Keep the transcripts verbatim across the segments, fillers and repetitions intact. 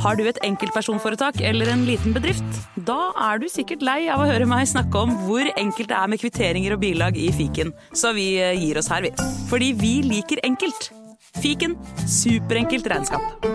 Har du et enkeltpersonforetak eller en liten bedrift? Da er du sikkert lei av å høre meg snakke om hvor enkelt det er med kvitteringer og bilag i fiken. Så vi gir oss her, vi. Fordi vi liker enkelt. Fiken, superenkelt regnskap.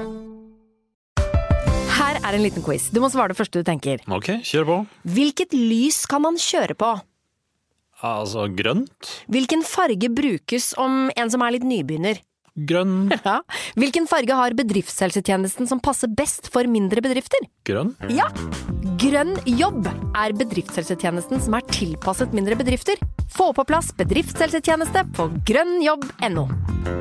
Her er en liten quiz. Du må svare det første du tenker. Ok, kjør på. Hvilket lys kan man kjøre på? Altså, grønt? Hvilken farge brukes om en som er litt nybegynner? Grønn. Ja. Hvilken farge har bedriftshelsetjenesten som passer best for mindre bedrifter? Grønn? Ja. Grønn jobb er bedriftshelsetjenesten som er tilpasset mindre bedrifter. Få på plass bedriftshelsetjeneste på grønnjobb punktum no.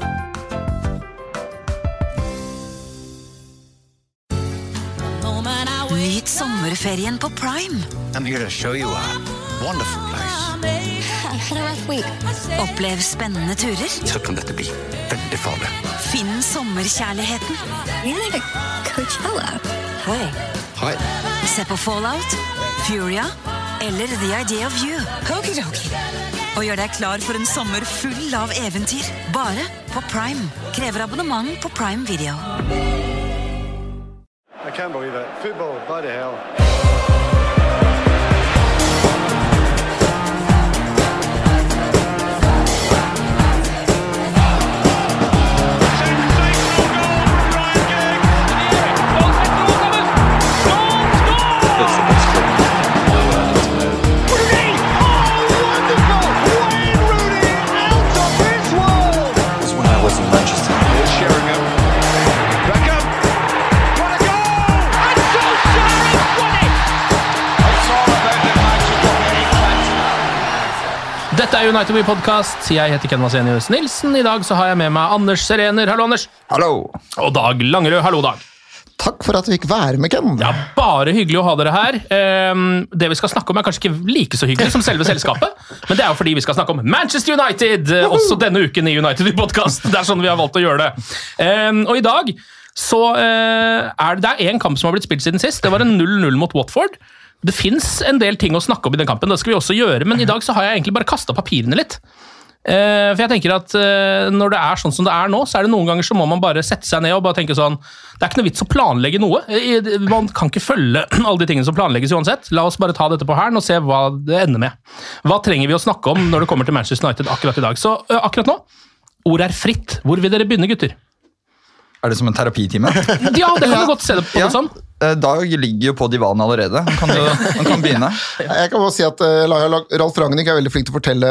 Nyt sommerferien på Prime. I'm here to show you a wonderful place. Had a rough week. Opplev spennende turer. Så kan dette bli veldig farlig. Finn sommerkjærligheten. You're like a Coachella. Hei. Hei. Se på Fallout, Furia eller The Idea of You. Okidoki. Og gjør deg klar for en sommer full av eventyr. Bare på Prime. Krever abonnement på Prime Video. I can't believe it. Football, bloody hell. Dette er United We Podcast. Jeg heter Ken Vasenius Nilsen. I dag så har jeg med meg Anders Serener. Hallo, Anders. Hallo. Og Dag Langerød. Hallo, Dag. Takk for at du fikk være med, Ken. Ja, bare hyggelig å ha dere her. Det vi skal snakke om er kanskje ikke like så hyggelig som selve selskapet, men det er jo fordi vi skal snakke om Manchester United, også denne uken i United We Podcast. Det er sånn vi har valgt å gjøre det. Og i dag så er det en kamp som har blitt spilt siden sist. Det var en null null mot Watford. Det finnes en del ting å snakke om i den kampen, det skal vi også gjøre, men i dag så har jeg egentlig bare kastet papirene litt. Uh, for jeg tenker at uh, når det er sånn som det er nå, så er det noen ganger så må man bare sette seg ned og bare tenke sånn, det er ikke noe vits å planlegge noe. Man kan ikke følge alle de tingene som planlegges uansett. La oss bare ta dette på her og se hva det ender med. Hva trenger vi å snakke om når det kommer til Manchester United akkurat i dag? Så uh, akkurat nå, ordet er fritt. Hvor vil dere begynne, gutter? Er det som en terapitime? Ja, det kan vi godt se det på ja. det sånn. Dag ligger jo på divanen allerede. Han kan, du, han kan begynne. Jeg kan bare si at uh, Ralf Rangnick er veldig flink til å fortelle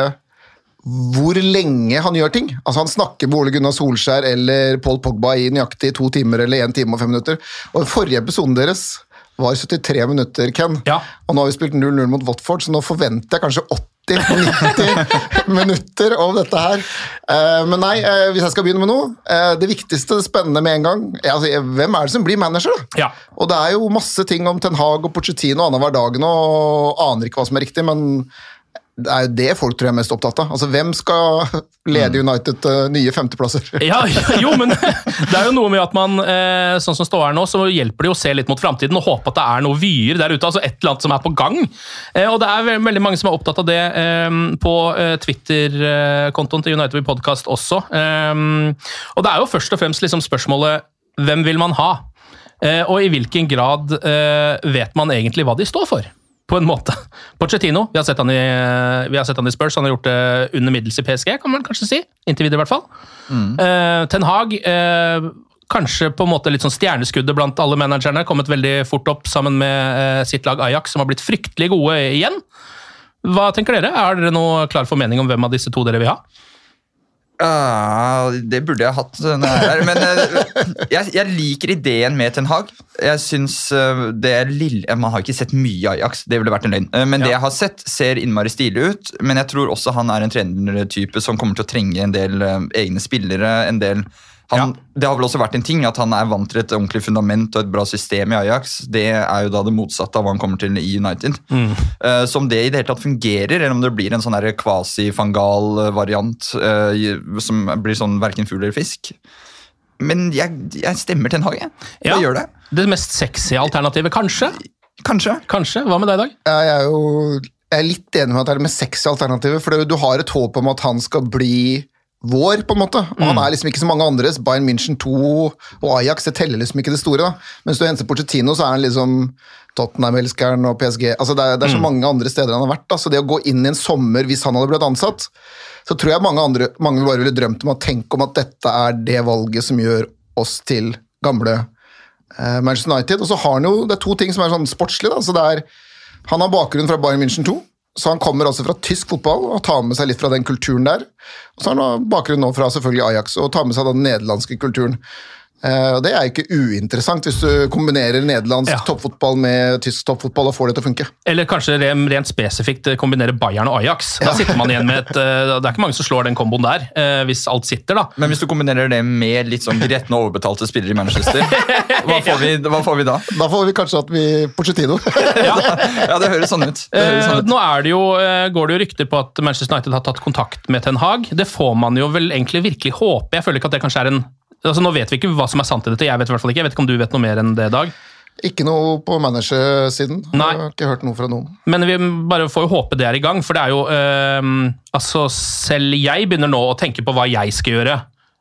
hvor lenge han gjør ting. Altså Han snakker med Ole Gunnar Solskjær eller Paul Pogba i nøyaktig to timer eller en time og fem minutter. Og den forrige episoden deres var syttitre minutter, Ken. Ja. Og nå har vi spilt null null mot Watford, så nå forventer jeg kanskje åtti til nitti minutter om dette her. Uh, men nei, uh, hvis jeg skal begynne med noe, uh, det viktigste, det spennende med en gang, ja, altså, hvem er det som blir manager da? Ja. Og det er jo masse ting om Ten Hag og Pochettino annenhver dagen, og aner ikke hva som er riktig, men det er jo det folk tror jeg er mest opptatt av. Altså, hvem skal lede United til nye femteplasser? Ja, jo, men det er jo noe med at man, eh, sånn som står her nå, så hjelper det jo å se litt mot fremtiden og håpe at det er noe vyer der ute, altså et eller annet som er på gang. Eh, og det er ve- veldig mange som er opptatt av det eh, på eh, Twitter-kontoen til United We Podcast også. Eh, og det er jo først og fremst liksom spørsmålet, hvem vil man ha? Eh, og i hvilken grad eh, vet man egentlig hva de står for? På en måte. Pochettino, vi har sett han i, vi har sett han i Spurs, han har gjort det under middels i P S G, kan man kanskje si, inntil videre i hvert fall. Mm. Uh, Ten Hag, uh, kanskje på en måte litt sånn stjerneskuddet blant alle managerne, kommet veldig fort opp sammen med uh, sitt lag Ajax, som har blitt fryktelig gode igjen. Hva tenker dere? Er dere noe klar formening om hvem av disse to dere vil ha? Uh, det burde jeg hatt. Nei, men uh, jeg, jeg liker ideen med Ten Hag. Jeg synes uh, det er lille, man har ikke sett mye Ajax, det ville vært en løgn. Uh, men ja. Det jeg har sett ser innmari stilig ut, men jeg tror også han er en trenertype som kommer til å trenge en del uh, egne spillere, en del Han, ja. Det har vel også vært en ting at han er vant til et ordentlig fundament og et bra system i Ajax. Det er jo da det motsatte av hva han kommer til i United. Mm. Uh, som det i det hele tatt fungerer, eller om det blir en sånn her quasi-fangal variant uh, som blir sånn hverken fugl eller fisk. Men jeg, jeg stemmer Ten Hag, jeg. Jeg ja. gjør det. Det mest sexy alternativet, kanskje? Kanskje. Kanskje. Hva med deg, Dag? Jeg er jo jeg er litt enig med at det er det mest sexy alternativet, for du har et håp om at han skal bli vår, på en måte. Og han er liksom ikke så mange andres. Bayern München to og Ajax, det teller liksom ikke det store. Da. Mens du henser Pochettino, så er han liksom Tottenham-elskeren og P S G. Altså det, er, det er så mm. mange andre steder han har vært. Da. Så det å gå inn i en sommer, hvis han hadde blitt ansatt, så tror jeg mange, andre, mange bare ville drømt om å tenke om at dette er det valget som gjør oss til gamle eh, Manchester United. Og så har han jo, det er to ting som er sånn sportslig. Da. Så det er, han har bakgrunn fra Bayern München to, så han kommer altså fra tysk fotball og tar med seg litt fra den kulturen der. Og så har han bakgrunn nå fra selvfølgelig Ajax og tar med seg den nederlandske kulturen. Uh, det er jo ikke uinteressant hvis du kombinerer nederlandsk ja. toppfotball med tysk toppfotball og får det til å funke. Eller kanskje rent spesifikt kombinere Bayern og Ajax. Da ja. sitter man igjen med et, uh, det er ikke mange som slår den komboen der, uh, hvis alt sitter da. Men hvis du kombinerer det med litt sånn gretne og overbetalte spillere i Manchester, hva, får vi, hva får vi da? Da får vi kanskje at vi Pochettino. ja. ja, det høres sånn ut. Det høres sånn ut. Uh, nå er det jo, uh, går det jo rykter på at Manchester United har tatt kontakt med Ten Hag. Det får man jo vel egentlig virkelig håpe. Jeg føler ikke at det kanskje er en Altså, nå vet vi ikke hva som er sant i dette. Jeg vet i hvert fall ikke. Jeg vet ikke om du vet noe mer enn det, Dag? Ikke noe på managersiden. Nei. Jeg har ikke hørt noe fra noen. Men vi bare får jo håpe det er i gang, for det er jo øh, altså, selv jeg begynner nå å tenke på hva jeg skal gjøre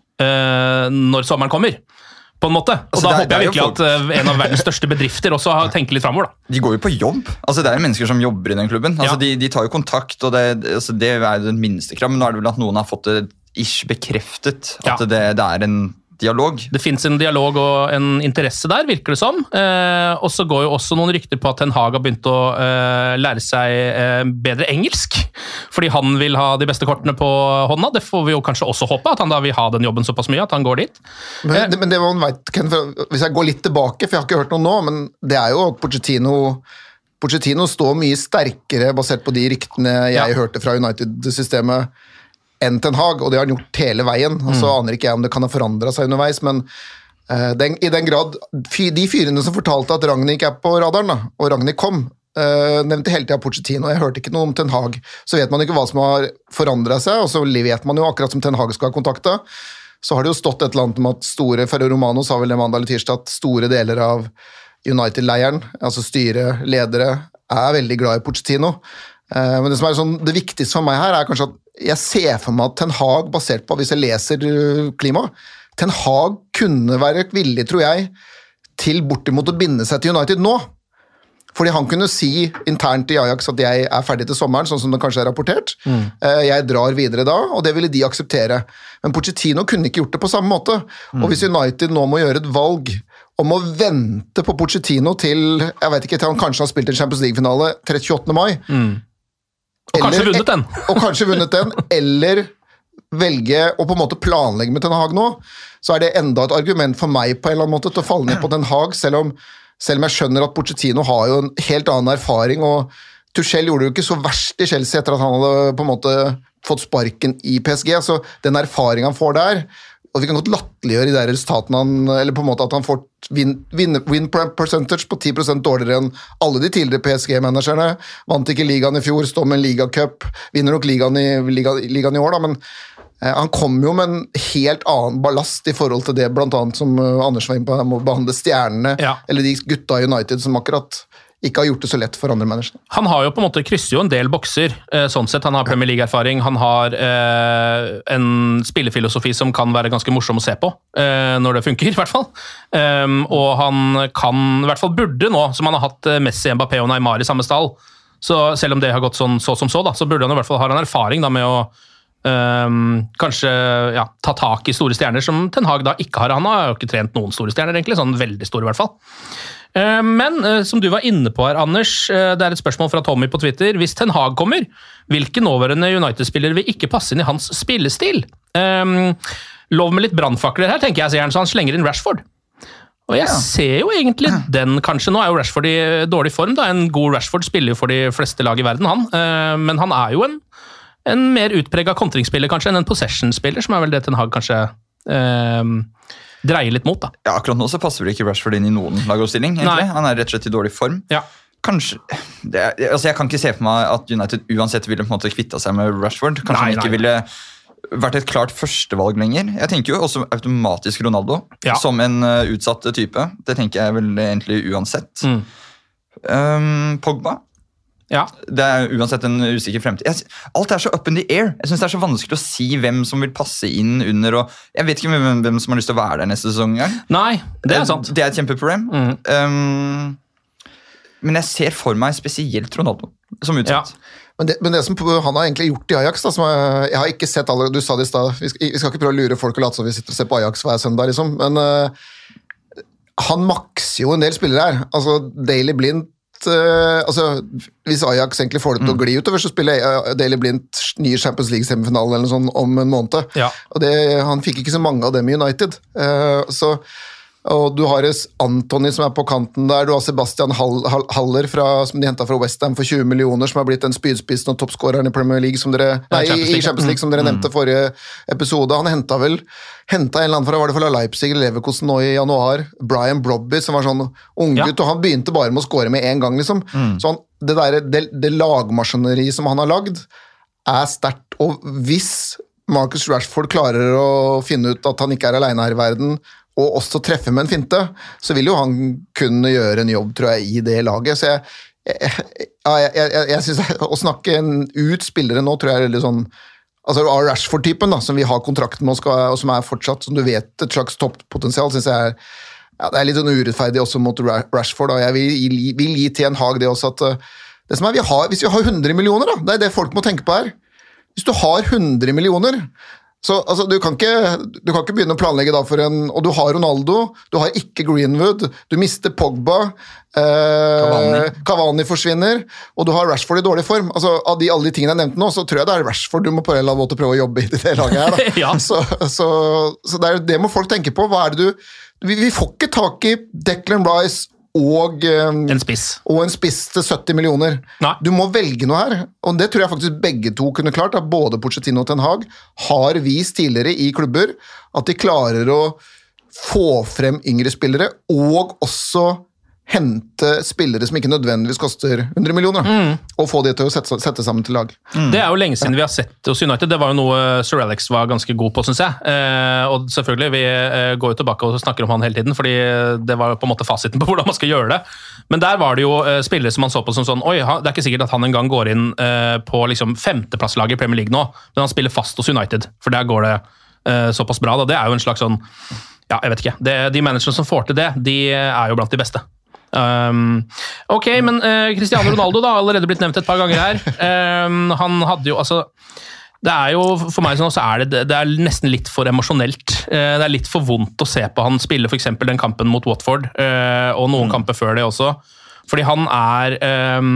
øh, når sommeren kommer. På en måte. Og altså, da er, håper jeg virkelig folk... at en av verdens største bedrifter også tenker litt fremover. Da. De går jo på jobb. Altså, det er jo mennesker som jobber i den klubben. Altså, ja. de, de tar jo kontakt, og det, altså, det er jo den minste krav. Men nå er det vel at noen har fått det ish bekreftet, at ja. det, det er en dialog. Det finnes en dialog og en interesse der, virker det som. Eh, og så går jo også noen rykter på at Ten Hag har begynt å eh, lære seg eh, bedre engelsk, fordi han vil ha de beste kortene på hånda. Det får vi jo kanskje også håpe, at han da vil ha den jobben såpass mye, at han går dit. Men, eh, men det man vet, Ken, hvis jeg går litt tilbake, for jeg har ikke hørt noe nå, men det er jo at Pochettino, Pochettino står mye sterkere basert på de ryktene jeg ja. hørte fra United-systemet, enn Ten Hag, og det har han gjort hele veien. Og så mm. aner ikke jeg om det kan ha forandret seg underveis, men uh, den, i den grad, fy, de fyrene som fortalte at Rangnick er på radaren, da, og Rangnick kom, uh, nevnte hele tiden Pochettino, og jeg hørte ikke noe om Ten Hag, så vet man ikke hva som har forandret seg, og så vet man jo akkurat som Ten Hag skal ha kontakta, så har det jo stått et eller annet om at store, Ferro Romano sa vel det mandag eller tirsdag, at store deler av United-leiren, altså styre, ledere, er veldig glad i Pochettino. Uh, men det som er sånn, det viktigste for meg her er kanskje at jeg ser for meg at Ten Hag, basert på hvis jeg leser klima, Ten Hag kunne være villig, tror jeg, til bortimot å binde seg til United nå. Fordi han kunne si internt i Ajax at jeg er ferdig til sommeren, sånn som det kanskje er rapportert. Mm. Jeg drar videre da, og det ville de akseptere. Men Pochettino kunne ikke gjort det på samme måte. Mm. Og hvis United nå må gjøre et valg om å vente på Pochettino til, jeg vet ikke, til han kanskje har spilt en Champions League-finale trettiåttende mai, mm. Og eller, kanskje vunnet den. og kanskje vunnet den, eller velge å på en måte planlegge med Ten Hag nå, så er det enda et argument for meg på en eller annen måte til å falle ned på Ten Hag, selv om, selv om jeg skjønner at Pochettino har jo en helt annen erfaring, og Tuchel gjorde det jo ikke så verst i Chelsea etter at han hadde på en måte fått sparken i P S G, så den erfaringen han får der, og vi kan godt latterliggjøre i de resultatene han, eller på en måte at han får win, win, win percentage på ti prosent dårligere enn alle de tidligere P S G-managerne, vant ikke ligaen i fjor, står med en ligacup, vinner nok ligaen i, liga, ligaen i år da, men eh, han kom jo med en helt annen ballast i forhold til det, blant annet som uh, Anders var inne på, han må behandle stjernene, ja. eller de gutta i United som akkurat ikke har gjort det så lett for andre mennesker. Han har jo på en måte krysser jo en del bokser, eh, sånn sett. Han har Premier League-erfaring, han har eh, en spillefilosofi som kan være ganske morsom å se på, eh, når det funker, i hvert fall. Um, og han kan, i hvert fall burde nå, som han har hatt Messi, Mbappé og Neymar i samme stall, så selv om det har gått sånn så som så, da, så burde han i hvert fall ha en erfaring da, med å um, kanskje ja, ta tak i store stjerner, som Ten Hag da ikke har. Han har jo ikke trent noen store stjerner, egentlig, sånn veldig store i hvert fall. Men som du var inne på her, Anders, det er et spørsmål fra Tommy på Twitter. Hvis Ten Hag kommer, hvilke nåværende United-spillere vil ikke passe inn i hans spillestil? Um, lov med litt brannfakler her, tenker jeg, sier han, så han slenger inn Rashford. Og jeg ja. ser jo egentlig den, kanskje. Nå er jo Rashford i dårlig form, da. En god Rashford spiller jo for de fleste lag i verden, han. Uh, men han er jo en, en mer utpreget kontringsspiller, kanskje, enn en possession-spiller, som er vel det Ten Hag kanskje uh, dreier litt mot, da. Ja, akkurat nå så passer vel ikke Rashford inn i noen lagoppstilling, egentlig. Han er rett og slett i dårlig form. Ja. Kanskje, det er, altså jeg kan ikke se for meg at United uansett ville på en måte kvitte seg med Rashford. Kanskje nei, han ikke nei. ville vært et klart førstevalg lenger. Jeg tenker jo også automatisk Ronaldo, ja. som en uh, utsatt type. Det tenker jeg vel egentlig uansett. Mm. Um, Pogba? Ja. Det er uansett en usikker fremtid. Jeg, alt er så up in the air. Jeg synes det er så vanskelig å si hvem som vil passe inn under, og jeg vet ikke hvem, hvem som har lyst til å være der neste sesong engang. Nei, det er sant. Det er et kjempeproblem. Mm. Um, men jeg ser for meg spesielt Ronaldo som utsatt. Ja. Men det, men det som han har egentlig gjort i Ajax, da, som jeg, jeg har ikke sett alle, du sa det i sted, vi skal, vi skal ikke prøve å lure folk og late som vi sitter og ser på Ajax hver søndag, liksom, men uh, han makser jo en del spillere her. Altså, Daley Blind, uh, altså, hvis Ajax egentlig får det til å gli utover, så spiller uh, Daley Blind nye Champions League-semifinalen eller noe sånt om en måned. Ja. Og det, han fikk ikke så mange av dem i United. Uh, så og du har Antony som er på kanten der, du har Sebastian Hall, Hall, Haller fra, som de hentet fra West Ham for tjue millioner, som har blitt en spydspissen og toppskåreren i Premier League, som dere, nei, Champions i Champions League, som dere mm. nevnte forrige episode. Han hentet vel, hentet en eller annen fra, var det fra Leipzig eller Leverkusen nå i januar, Brian Brobby, som var sånn unggutt, ja. Og han begynte bare med å skåre med en gang, liksom. Mm. Så han, det, der, det, det lagmaskineri som han har lagd, er sterkt, og hvis Marcus Rashford klarer å finne ut at han ikke er alene her i verden, og også treffe med en finte, så vil jo han kunne gjøre en jobb, tror jeg, i det laget. Så jeg, jeg, jeg, jeg, jeg synes å snakke en ut spillere nå, tror jeg er litt sånn, altså Rashford-typen da, som vi har kontrakten med, og, skal, og som er fortsatt, som du vet, et slags topppotensial, synes jeg er, ja, det er litt sånn urettferdig også mot Rashford, og jeg vil, vil gi til en Hag det også, at det som er, vi har, hvis vi har hundre millioner da, det er det folk må tenke på her. Hvis du har hundre millioner, så altså, du, kan ikke, du kan ikke begynne å planlegge da for en, og du har Ronaldo, du har ikke Greenwood, du mister Pogba, eh, Cavani. Cavani forsvinner, og du har Rashford i dårlig form. Altså, av de, alle de tingene jeg nevnte nå, så tror jeg det er Rashford du må på en eller annen måte prøve å jobbe i det laget her. Da. Ja. Så, så, så det, er, det må folk tenke på. Hva er det du, vi, vi får ikke tak i Declan Rice og um, en spiss og en spiss til sytti millioner. Nei. Du må velge noe her, og det tror jeg faktisk begge to kunne klart, at både Pochettino og Ten Hag har vist tidligere i klubber at de klarer å få frem yngre spillere, og også hente spillere som ikke nødvendigvis koster hundre millioner, mm. og få de til å sette, sette sammen til lag. Mm. Det er jo lenge siden vi har sett hos United. Det var jo noe Sir Alex var ganske god på, synes jeg. Eh, og selvfølgelig, vi eh, går jo tilbake og snakker om han hele tiden, fordi det var på en måte fasiten på hvordan man skal gjøre det. Men der var det jo eh, spillere som man så på som sånn, oi, det er ikke sikkert at han en gang går inn eh, på liksom femteplasslaget i Premier League nå, men han spiller fast hos United, for der går det eh, såpass bra. Da. Det er jo en slags sånn, ja, jeg vet ikke, det, de managerne som får til det, de er jo blant de beste. Um, ok, men uh, Cristiano Ronaldo da, allerede blitt nevnt et par ganger her. Um, han hadde jo, altså det er jo, for meg sånn, så er det, det er nesten litt for emosjonelt. Uh, det er litt for vondt å se på han spille for eksempel den kampen mot Watford, uh, og noen mm. kamper før det også. Fordi han er um,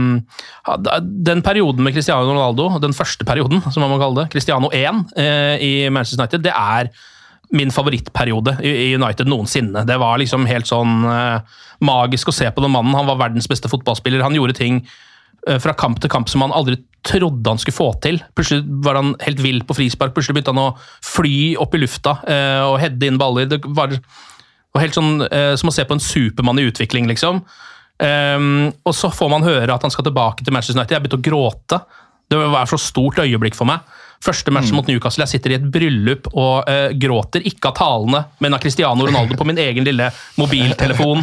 den perioden med Cristiano Ronaldo, den første perioden, som man må kalle det, Cristiano én uh, i Manchester United, det er min favorittperiode i United noensinne. Det var liksom helt sånn uh, magisk å se på den mannen. Han var verdens beste fotballspiller. Han gjorde ting uh, fra kamp til kamp som han aldri trodde han skulle få til. Plutselig var han helt vill på frispark. Plutselig begynte han å fly opp i lufta uh, og heade inn baller. Det var, var helt sånn uh, som å se på en supermann i utvikling, liksom. Um, og så får man høre at han skal tilbake til Manchester United. Jeg begynte å gråte. Det var så stort øyeblikk for meg. Første match mm. mot Newcastle, jeg sitter i et bryllup og uh, gråter, ikke av talene, men av Cristiano Ronaldo på min egen lille mobiltelefon.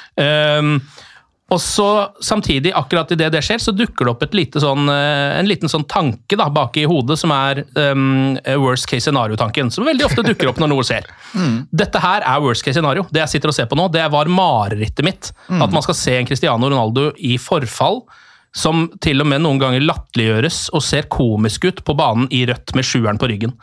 Um, og så samtidig, akkurat i det det skjer, så dukker det opp et lite sånn, uh, en liten sånn tanke da, bak i hodet, som er um, worst case scenario-tanken, som veldig ofte dukker opp når noe skjer. Mm. Dette her er worst case scenario. Det jeg sitter og ser på nå, det var marerittet mitt. Mm. At man skal se en Cristiano Ronaldo i forfall, som til og med noen ganger latterliggjøres og ser komisk ut på banen i rødt med sjueren på ryggen.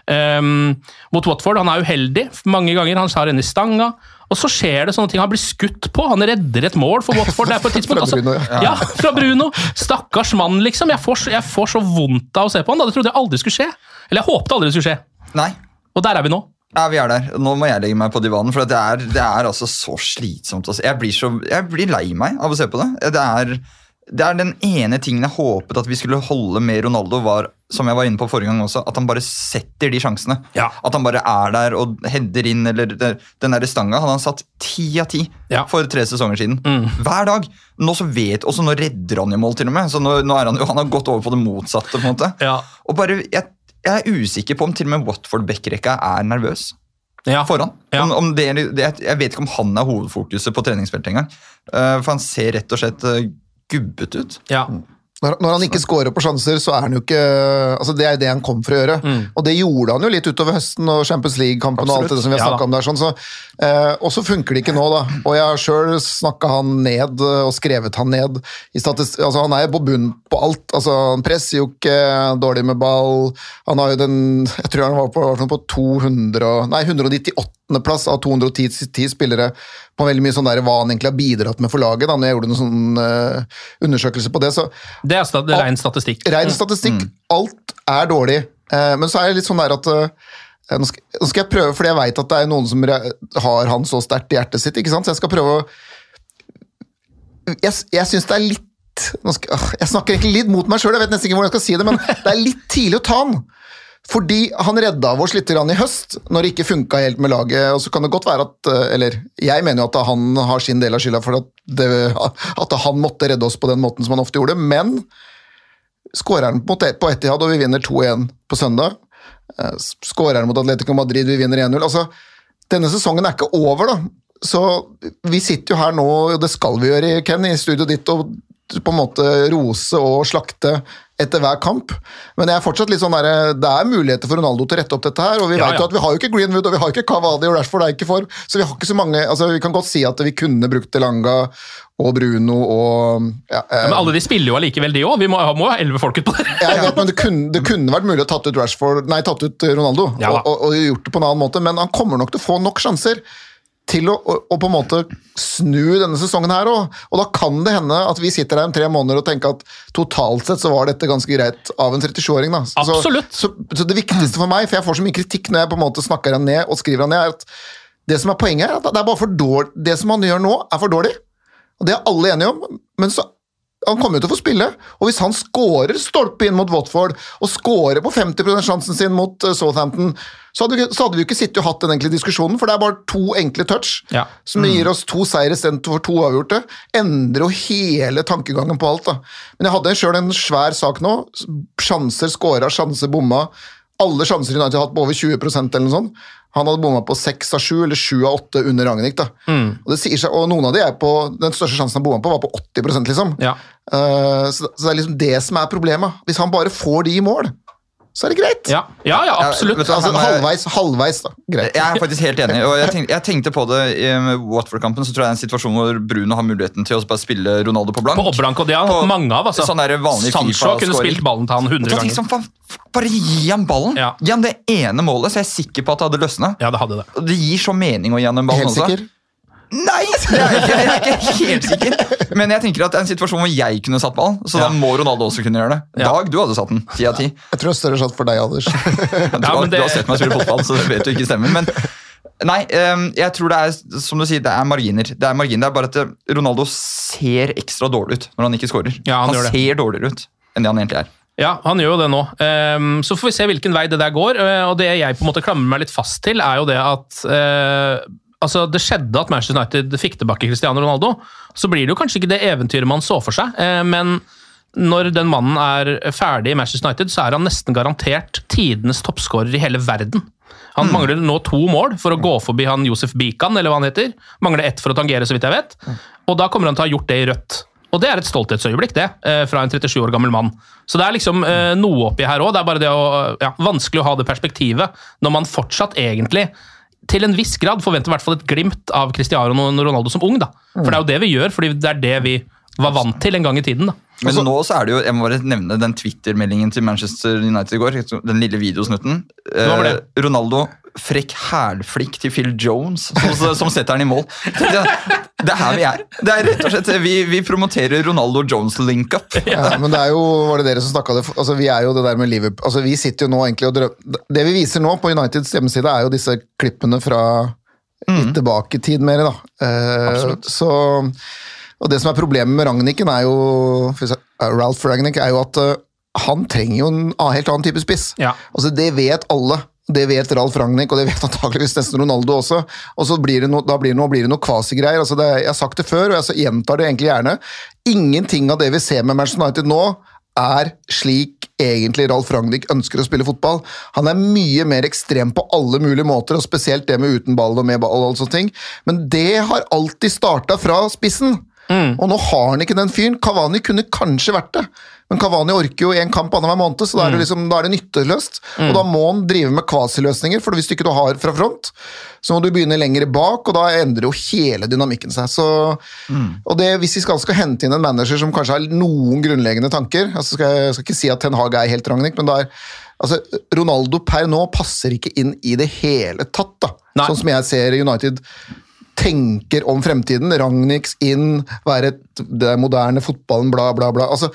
Um, mot Watford, han er uheldig mange ganger, han har en i stanga, og så skjer det sånne ting, han blir skutt på, han redder et mål for Watford, det er på et tidspunkt, fra Bruno, altså, ja. ja, fra Bruno, stakkars mann liksom, jeg får, jeg får så vondt av å se på han, da. Det trodde jeg aldri skulle skje, eller jeg håpte aldri det skulle skje. Nei. Og der er vi nå. Ja, vi er der. Nå må jeg legge meg på divanen, for det er, det er altså så slitsomt. Jeg blir, så, jeg blir lei meg av å se på det. Det er... Det er den ene tingen jeg håpet at vi skulle holde med Ronaldo, var, som jeg var inne på forrige gang også, at han bare setter de sjansene. Ja. At han bare er der og header inn, eller den der stanga. Han har satt ti av ti ja. for tre sesonger siden. Mm. Hver dag. Nå så vet, også nå redder han i mål til og med, så nå, nå er han jo, han har gått over på det motsatte på en måte. Ja. Og bare, jeg, jeg er usikker på om til og med Watford-Bekkrekka er nervøs. Ja. Foran. Ja. Om, om det, det, jeg vet ikke om han er hovedfokuset på treningsfeltet engang. Uh, for han ser rett og slett uh, gubbet ut. Ja. Når, når han ikke scorer på sjanser, så er han jo ikke altså det er jo det han kom for å gjøre. Mm. Og det gjorde han jo litt utover høsten og Champions League-kampen og alt det som vi har snakket ja, om der. Sånn, så, eh, og så funker det ikke nå, da. Og jeg har selv snakket han ned og skrevet han ned. I statist- altså, han er på bunn på alt. Altså, han presser jo ikke, dårlig med ball. Han har jo den, jeg tror han var på, på to hundre, nei, one nittiåtte plass av to hundre ti spillere på veldig mye sånn der hva han egentlig har bidratt med for laget, da, når jeg gjorde noen sånn uh, undersøkelse på det. Så, det er stat- ren statistikk. Ren statistikk. Mm. Alt er dårlig. Uh, men så er det litt sånn der at uh, nå, skal, nå skal jeg prøve, fordi jeg vet at det er noen som re- har han så sterkt i hjertet sitt, ikke sant? Så jeg skal prøve å Jeg, jeg synes det er litt nå skal, uh, jeg snakker egentlig litt mot meg selv, jeg vet nesten ikke hvordan jeg skal si det, men det er litt tidlig å ta han. Fordi han redda oss litt i høst, når det ikke funket helt med laget, og så kan det godt være at, eller jeg mener jo at han har sin del av skylda for at, det, at han måtte redde oss på den måten som han ofte gjorde, men skårer han på Etihad, og vi vinner to en på søndag, skårer han mot Atletico Madrid, vi vinner en null, altså, denne sesongen er ikke over da, så vi sitter jo her nå, og det skal vi gjøre, Ken, i studio ditt, og på en måte rose og slakte etter hver kamp, men jeg er fortsatt litt sånn der, det er muligheter for Ronaldo til å rette opp dette her, og vi ja, vet jo ja. at vi har jo ikke Greenwood, og vi har ikke Cavani og Rashford er ikke for, så vi har ikke så mange, altså vi kan godt si at vi kunne brukt Elanga og Bruno og ja, ja, men alle de spiller jo allikevel de også, vi må, må ha elleve folket på det. Jeg vet, men det kunne, det kunne vært mulig å tatt ut Rashford, nei, tatt ut Ronaldo, ja, og, og, og gjort det på en annen måte, men han kommer nok til å få nok sjanser til å, å, å på en måte snu denne sesongen her også. Og da kan det hende at vi sitter her om tre måneder og tenker at totalt sett så var dette ganske greit av en trettisjuåring da. Absolutt. Så, så, så det viktigste for meg, for jeg får så mye kritikk når jeg på en måte snakker han ned og skriver han ned, er at det som er poenget er at det er bare for dårlig, det som han gjør nå er for dårlig, og det er alle enige om, men så han kommer jo til å få spille, og hvis han skårer stolpe inn mot Watford, og skårer på femti prosent sjansen sin mot Southampton, så hadde, vi, så hadde vi ikke sittet og hatt den enkle diskusjonen, for det er bare to enkle touch, ja. som gir oss to seire sendt for to avgjorte, endrer jo hele tankegangen på alt da. Men jeg hadde selv en svær sak nå, sjanser skåret, sjanser bomma, alle sjanser United har hatt på over tjue prosent eller noe sånt, han hadde bommet på seks av sju eller sju av åtte under Rangnick da. Mm. Og, det sier seg, og noen av de er på, den største sjansen han bommet på var på åtti prosent liksom. Ja. Uh, så, så det er liksom det som er problemet. Hvis han bare får de i mål, så er det greit. Ja, ja, ja absolutt. Ja, altså, halvveis, halvveis da. Greit. Jeg er faktisk helt enig, og jeg tenkte, jeg tenkte på det i Watford-kampen, så tror jeg det er en situasjon hvor Bruno har muligheten til å bare spille Ronaldo på blank. På blank, og det har han mange av, altså. Sånn der vanlig Sancho kunne spilt ballen til han hundre ganger. Liksom, bare gi han ballen. Ja. Gi han det ene målet, så jeg er sikker på at det hadde løsnet. Ja, det hadde det. Det gir så mening å gi han den ballen også. Helt sikker? Nei, jeg er, ikke, jeg er ikke helt sikker. Men jeg tenker at det er en situasjon hvor jeg kunne satt ballen, så ja. da må Ronaldo også kunne gjøre det. Ja. Dag, du hadde satt den, ti av ti. Jeg tror det er større satt for deg, Anders. du, har, ja, det... du har sett meg spille fotball, så det vet du ikke stemmer. Men nei, jeg tror det er, som du sier, det er marginer. Det er marginer, det er bare at Ronaldo ser ekstra dårlig ut når han ikke scorer. Ja, han han ser dårligere ut enn det han egentlig er. Ja, han gjør jo det nå. Um, så får vi se hvilken vei det der går, og det jeg på en måte klamrer meg litt fast til, er jo det at uh, altså, det skjedde at Manchester United fikk tilbake Cristiano Ronaldo, så blir det jo kanskje ikke det eventyret man så for seg, uh, men når den mannen er ferdig i Manchester United, så er han nesten garantert tidenes toppskårer i hele verden. Han mm. mangler nå to mål for å gå forbi han Josef Bikan, eller hva han heter. Mangler ett for å tangere, så vidt jeg vet. Og da kommer han til å ha gjort det i rødt. Og det er et stolthetsøyeblikk, det, fra en trettisju år gammel mann. Så det er liksom eh, noe oppi her også. Det er bare det å, ja, vanskelig å ha det perspektivet, når man fortsatt egentlig, til en viss grad, forventer i hvert fall et glimt av Cristiano Ronaldo som ung, da. For det er jo det vi gjør, fordi det er det vi var vant til en gang i tiden, da. Men Også, nå så er det jo, jeg må bare nevne den Twitter-meldingen til Manchester United i går, den lille videosnutten. Eh, Ronaldo, frekk hælflikk til Phil Jones, som, som setter han i mål. Det, det er her vi er. Det er rett og slett, vi, vi promoterer Ronaldo Jones link-up. Ja, men det er jo, var det dere som snakket det, altså vi er jo det der med Liverpool, altså vi sitter jo nå egentlig og drømmer, det vi viser nå på Uniteds hjemmeside er jo disse klippene fra litt mm. tilbake i tid mer da. Eh, Absolutt. Så... Og det som er problemet med Rangnicken er jo, Ralph Rangnick, er jo at uh, han trenger jo en helt annen type spiss. Ja. Altså det vet alle. Det vet Ralph Rangnick, og det vet antageligvis nesten Ronaldo også. Og så blir det no, da blir det noe, blir det noe kvasigreier. Altså det, jeg har sagt det før, og jeg gjentar det egentlig gjerne. Ingenting av det vi ser med Manchester United nå er slik egentlig Ralph Rangnick ønsker å spille fotball. Han er mye mer ekstrem på alle mulige måter, og spesielt det med uten ball og med ball og alle sånne ting. Men det har alltid startet fra spissen. Mm. Og nå har han ikke den fyren. Cavani kunne kanskje vært det, men Cavani orker jo en kamp annenhver måned, så da er det, liksom, da er det nytteløst. Mm. Og da må han drive med kvasiløsninger, for hvis du ikke har fra front, så må du begynne lenger bak, og da endrer jo hele dynamikken seg. Så, mm. Og det, hvis vi skal, skal hente inn en manager som kanskje har noen grunnleggende tanker, altså skal jeg skal ikke si at Ten Hag er helt Rangnick, men da er altså, Ronaldo per nå passer ikke inn i det hele tatt, da. Nei. Sånn som jeg ser United tenker om fremtiden. Rangnicks inn, være et, det moderne fotballen, bla, bla, bla. Altså,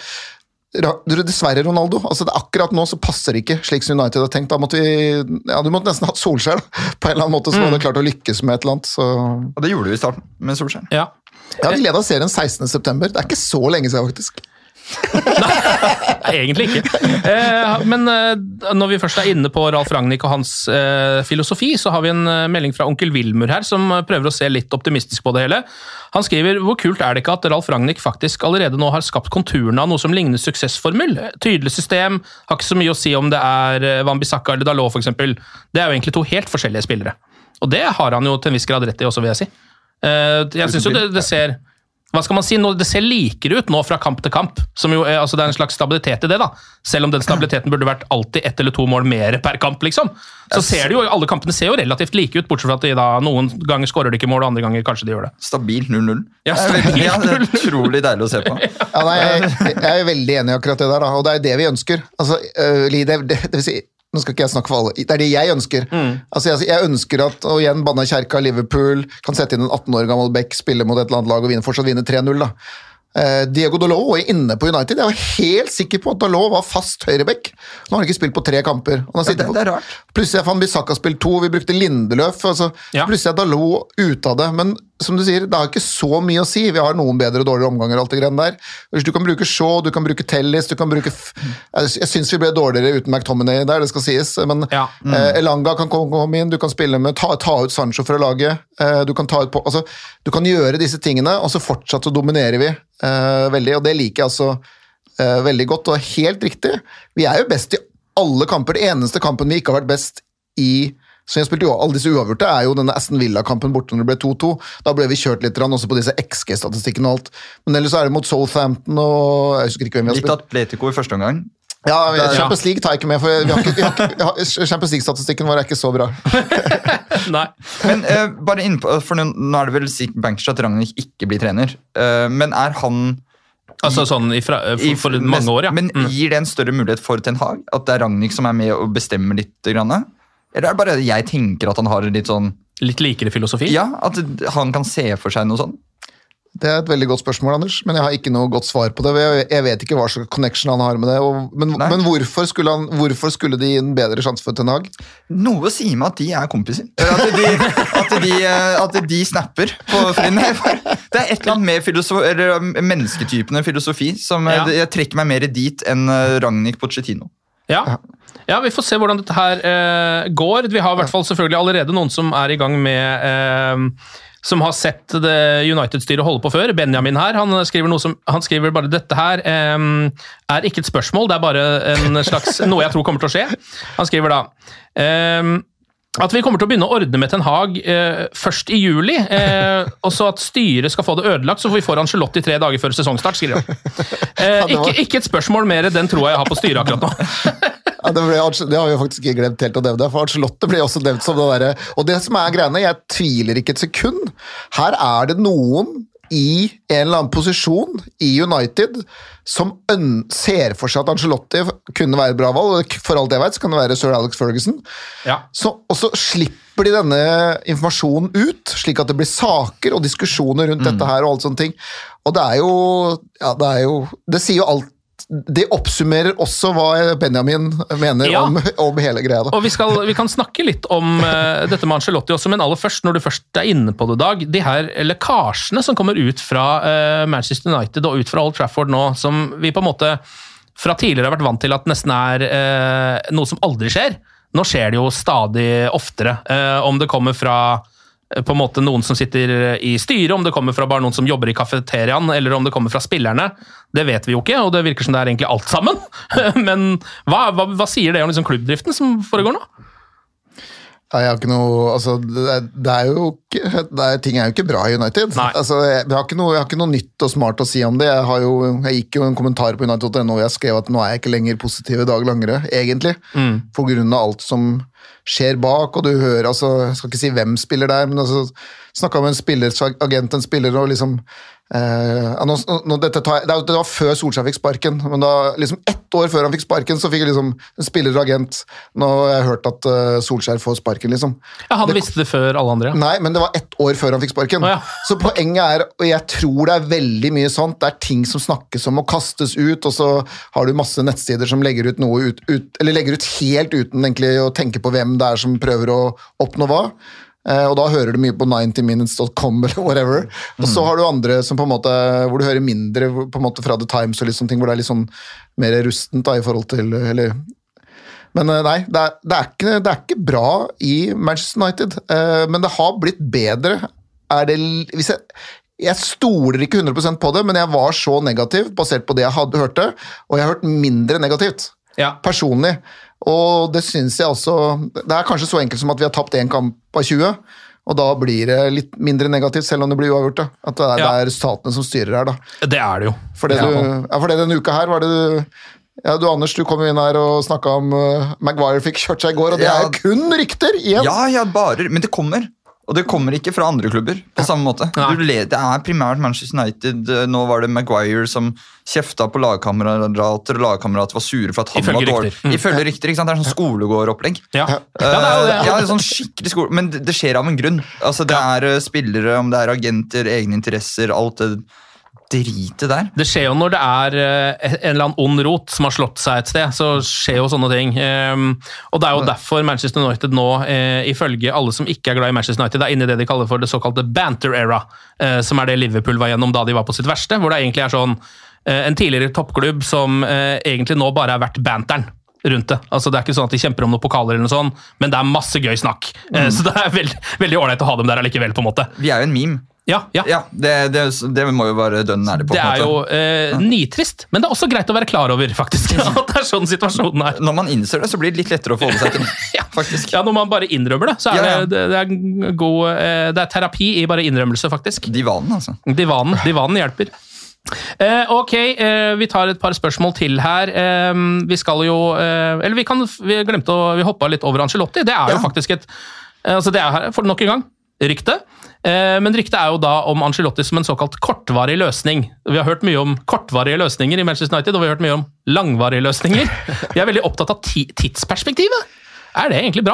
dessverre, Ronaldo. Altså, det, akkurat nå så passer det ikke slik som United har tenkt. Da måtte vi, ja, du måtte nesten ha Solskjær, da. På en eller annen måte, så mm. hadde klart å lykkes med et eller annet. Så. Og det gjorde vi i starten, med Solskjær. Ja. Ja, vi ledet serien sekstende september. Det er ikke så lenge siden, faktisk. Nei, egentlig ikke. Eh, men eh, når vi først er inne på Ralf Rangnick og hans eh, filosofi, så har vi en eh, melding fra onkel Wilmur her, som prøver å se litt optimistisk på det hele. Han skriver, hvor kult er det ikke at Ralf Rangnick faktisk allerede nå har skapt konturene av noe som ligner suksessformel? Tydelig system, har ikke så mye å si om det er Wan-Bissaka eller Dalot for eksempel. Det er jo egentlig to helt forskjellige spillere. Og det har han jo til en viss grad rett i også, vil jeg si. Eh, jeg synes jo det, det ser... Hva skal man si? Det ser likere ut nå fra kamp til kamp, som jo er, altså det er en slags stabilitet i det da, selv om den stabiliteten burde vært alltid ett eller to mål mer per kamp, liksom. Så ser det jo, alle kampene ser jo relativt like ut, bortsett fra at de da, noen ganger skårer de ikke mål, og andre ganger kanskje de gjør det. Stabil null null. Ja, stabil ja, det er utrolig deilig å se på. Ja, nei, jeg, jeg er veldig enig i akkurat det der, da, og det er det vi ønsker. Altså, det, det, det vil si... Nå skal ikke jeg snakke for alle. Det er det jeg ønsker. Mm. Altså, jeg, jeg ønsker at, og igjen, Banna Kjerka, Liverpool, kan sette inn en atten år gammel Beck, spille mot et eller annet lag og vinne, fortsatt vinne tre null, da. Eh, Diego Dalot er inne på United. Jeg var helt sikker på at Dalot var fast høyrebekk. Nå har han ikke spilt på tre kamper. Ja, det, det er rart. Plutselig har Wan-Bissaka spilt to, vi brukte Lindeløf, altså, ja. Plutselig er Dalot ute av det, men som du sier, det har ikke så mye å si. Vi har noen bedre og dårligere omganger, alt det greiene der. Hvis du kan bruke Shaw, du kan bruke Tellis, du kan bruke... Jeg, jeg synes vi ble dårligere uten McTominay der, det skal sies, men ja. mm. eh, Elanga kan komme inn, du kan spille med, ta, ta ut Sancho fra laget, eh, du kan ta ut på... Altså, du kan gjøre disse tingene, og så fortsatt så dominerer vi eh, veldig, og det liker jeg altså eh, veldig godt, og helt riktig. Vi er jo best i alle kamper. Det eneste kampen vi ikke har vært best i... Så jeg spilte jo, alle disse uavgjorte er jo denne Aston Villa-kampen borte når det ble to to. Da ble vi kjørt litt, også på disse X G-statistikken og alt. Men ellers så er det mot Southampton og... Jeg husker ikke hvem vi har spilt. Litt Atletico i første omgang. Ja, Champions League tar jeg ikke med, for vi har ikke, vi har ikke, vi har, Champions League-statistikken vår er ikke så bra. Nei. Men uh, bare innpå, for nå, nå er det vel sikkert bankers at Rangnick ikke blir trener. Uh, men er han... Altså sånn ifra, for, for i, mange år, ja. Men mm. gir det en større mulighet for Ten Hag? At det er Rangnick som er med og bestemmer litt grann? Eller er det bare jeg tenker at han har litt sånn... Litt likere filosofi? Ja, at han kan se for seg noe sånn. Det er et veldig godt spørsmål, Anders, men jeg har ikke noe godt svar på det. Jeg vet ikke hva slags connection han har med det. Og, men men hvorfor, skulle han, hvorfor skulle de gi en bedre sjanse for Ten Hag? Noe sier meg at de er kompiser. At de, at de, at de snapper på Frinn. Det er et eller annet med filosofi, eller mennesketypene filosofi som ja. Jeg trekker meg mer dit enn Rangnick Pochettino. Ja. Ja, vi får se hvordan dette her eh, går. Vi har i hvert fall selvfølgelig allerede noen som er i gang med eh, som har sett United-styret holde på før. Benjamin her, han skriver, noe som, han skriver bare dette her eh, er ikke et spørsmål, det er bare en slags, noe jeg tror kommer til å skje. Han skriver da eh, at vi kommer til å begynne å ordne med Ten Hag eh, først i juli, eh, og så at styret skal få det ødelagt, så får vi få Ancelotti tre dager før sesongstart, skriver han. Eh, ikke, ikke et spørsmål mer, den tror jeg jeg har på styret akkurat nå. Ja, det, ble, det har vi jo faktisk ikke glemt helt å nevne, for Ancelotti ble også nevnt som det der. Og det som er greiene, jeg tviler ikke et sekund. Her er det noen i en eller annen posisjon i United som ser for seg at Ancelotti kunne være et bra valg, og for alt jeg vet så kan det være Sir Alex Ferguson. Ja. Så, og så slipper de denne informasjonen ut, slik at det blir saker og diskusjoner rundt mm. dette her og alt sånne ting. Og det er jo, ja, det er jo, det sier jo alt. Det oppsummerer også hva Benjamin mener ja. om, om hele greia. Da. Og vi, skal, vi kan snakke litt om uh, dette med Ancelotti også, men aller først, når du først er inne på det, Dag, de her lekkasjene som kommer ut fra uh, Manchester United og ut fra Old Trafford nå, som vi på en måte fra tidligere har vært vant til at nesten er uh, noe som aldri skjer. Nå skjer det jo stadig oftere. Uh, om det kommer fra på en måte noen som sitter i styret, om det kommer fra bare noen som jobber i kafeteriaen, eller om det kommer fra spillerne, det vet vi jo ikke, og det virker som det er egentlig alt sammen. Men hva, hva, hva sier det om liksom klubbdriften som foregår nå? Ja, jeg har ikke noe, altså, det, er, det er jo ikke, det er, ting er jo ikke bra i United. Altså, jeg, jeg, har ikke noe, jeg har ikke noe nytt og smart å si om det. Jeg, har jo, jeg gikk jo en kommentar på United punkt no, og jeg skrev at nå er jeg ikke lenger positiv i Dag Langere, egentlig. Mm. For grunn av alt som skjer bak, og du hører, altså, jeg skal ikke si hvem spiller der, men altså, snakket med en spiller, agent, en spiller, og liksom, eh, nå, nå, dette tar, det, var, det var før Solskjær fikk sparken, men da, liksom ett år før han fikk sparken, så fikk jeg liksom en spiller og agent, nå har jeg hørt at uh, Solskjær får sparken, liksom. Ja, han det, visste det før alle andre. Nei, men det var ett år før han fikk sparken. Oh, ja. Så poenget er, og jeg tror det er veldig mye sånt, det er ting som snakkes om og kastes ut, og så har du masse nettsider som legger ut noe ut, ut eller legger ut helt uten egentlig å tenke på hvem det er som prøver å oppnå hva. Og da hører du mye på ninety minutes dot com eller whatever. Og så har du andre som på en måte, hvor du hører mindre på en måte fra The Times og liksom ting, hvor det er litt sånn mer rustent da, i forhold til, eller... Men nei, det er, det, er ikke, det er ikke bra i Manchester United, men det har blitt bedre. Er det, hvis jeg, jeg stoler ikke hundre prosent på det, men jeg var så negativ, basert på det jeg hadde hørt det, og jeg har hørt mindre negativt, ja. Personlig. Og det synes jeg også, det er kanskje så enkelt som at vi har tapt en kamp av tjue, og da blir det litt mindre negativt, selv om det blir uavgjort da. At det er, ja. Det er resultatene som styrer her da. Det er det jo. For det, du, ja, for det denne uka her var det du, ja du Anders, du kom inn her og snakket om uh, Maguire fikk kjørt seg i går, og det ja. Er kun rykter igjen. Ja, ja, bare, men det kommer. Og det kommer ikke fra andre klubber på samme måte. Du, det er primært Manchester United. Nå var det Maguire som kjefta på lagkamerater, og lagkamerater var sure for at han Ifølge var dårlig. Rykter. Mm. Ifølge rykter, ikke sant? Det er sånn skolegårdopplegg. Ja. Uh, ja, det er jo det. Ja, det er sånn skikkelig skole, men det, det skjer av en grunn. Altså, det er uh, spillere, om det er agenter, egne interesser, alt det drite der. Det skjer jo når det er uh, en eller annen ond rot som har slått seg et sted, så skjer jo sånne ting. Um, og det er jo derfor Manchester United nå, uh, ifølge alle som ikke er glad i Manchester United, er inne i det de kaller for det såkalte banter era, uh, som er det Liverpool var gjennom da de var på sitt verste, hvor det egentlig er sånn uh, en tidligere toppklubb som uh, egentlig nå bare er verdt banteren rundt det. Altså det er ikke sånn at de kjemper om noen pokaler eller noe sånt, men det er masse gøy snakk. Uh, mm. Så det er veldig, veldig ordentlig å ha dem der allikevel, på en måte. Vi er jo en meme. Ja, ja. ja det, det, det må jo være dønn ærlig på. Det er jo eh, nitrist, men det er også greit å være klar over, faktisk. At det er sånn situasjonen er. Når man innser det, så blir det litt lettere å forholde seg til det. ja. faktisk. Ja, når man bare innrømmer det, så er ja, ja. Det, det, er god, eh, det er terapi i bare innrømmelse, faktisk. Divanen, altså. Divanen, divanen hjelper. Eh, ok, eh, vi tar et par spørsmål til her. Eh, vi skal jo eh, Eller vi kan Vi glemte å Vi hoppa litt over Ancelotti. Det er jo ja. faktisk et eh, Altså det er her for nok en gang rykte. Eh, men ryktet er jo da om Ancelotti som en såkalt kortvarig løsning. Vi har hørt mye om kortvarige løsninger i Manchester United, og vi har hørt mye om langvarige løsninger. Vi er veldig opptatt av ti- tidsperspektivet. Er det egentlig bra?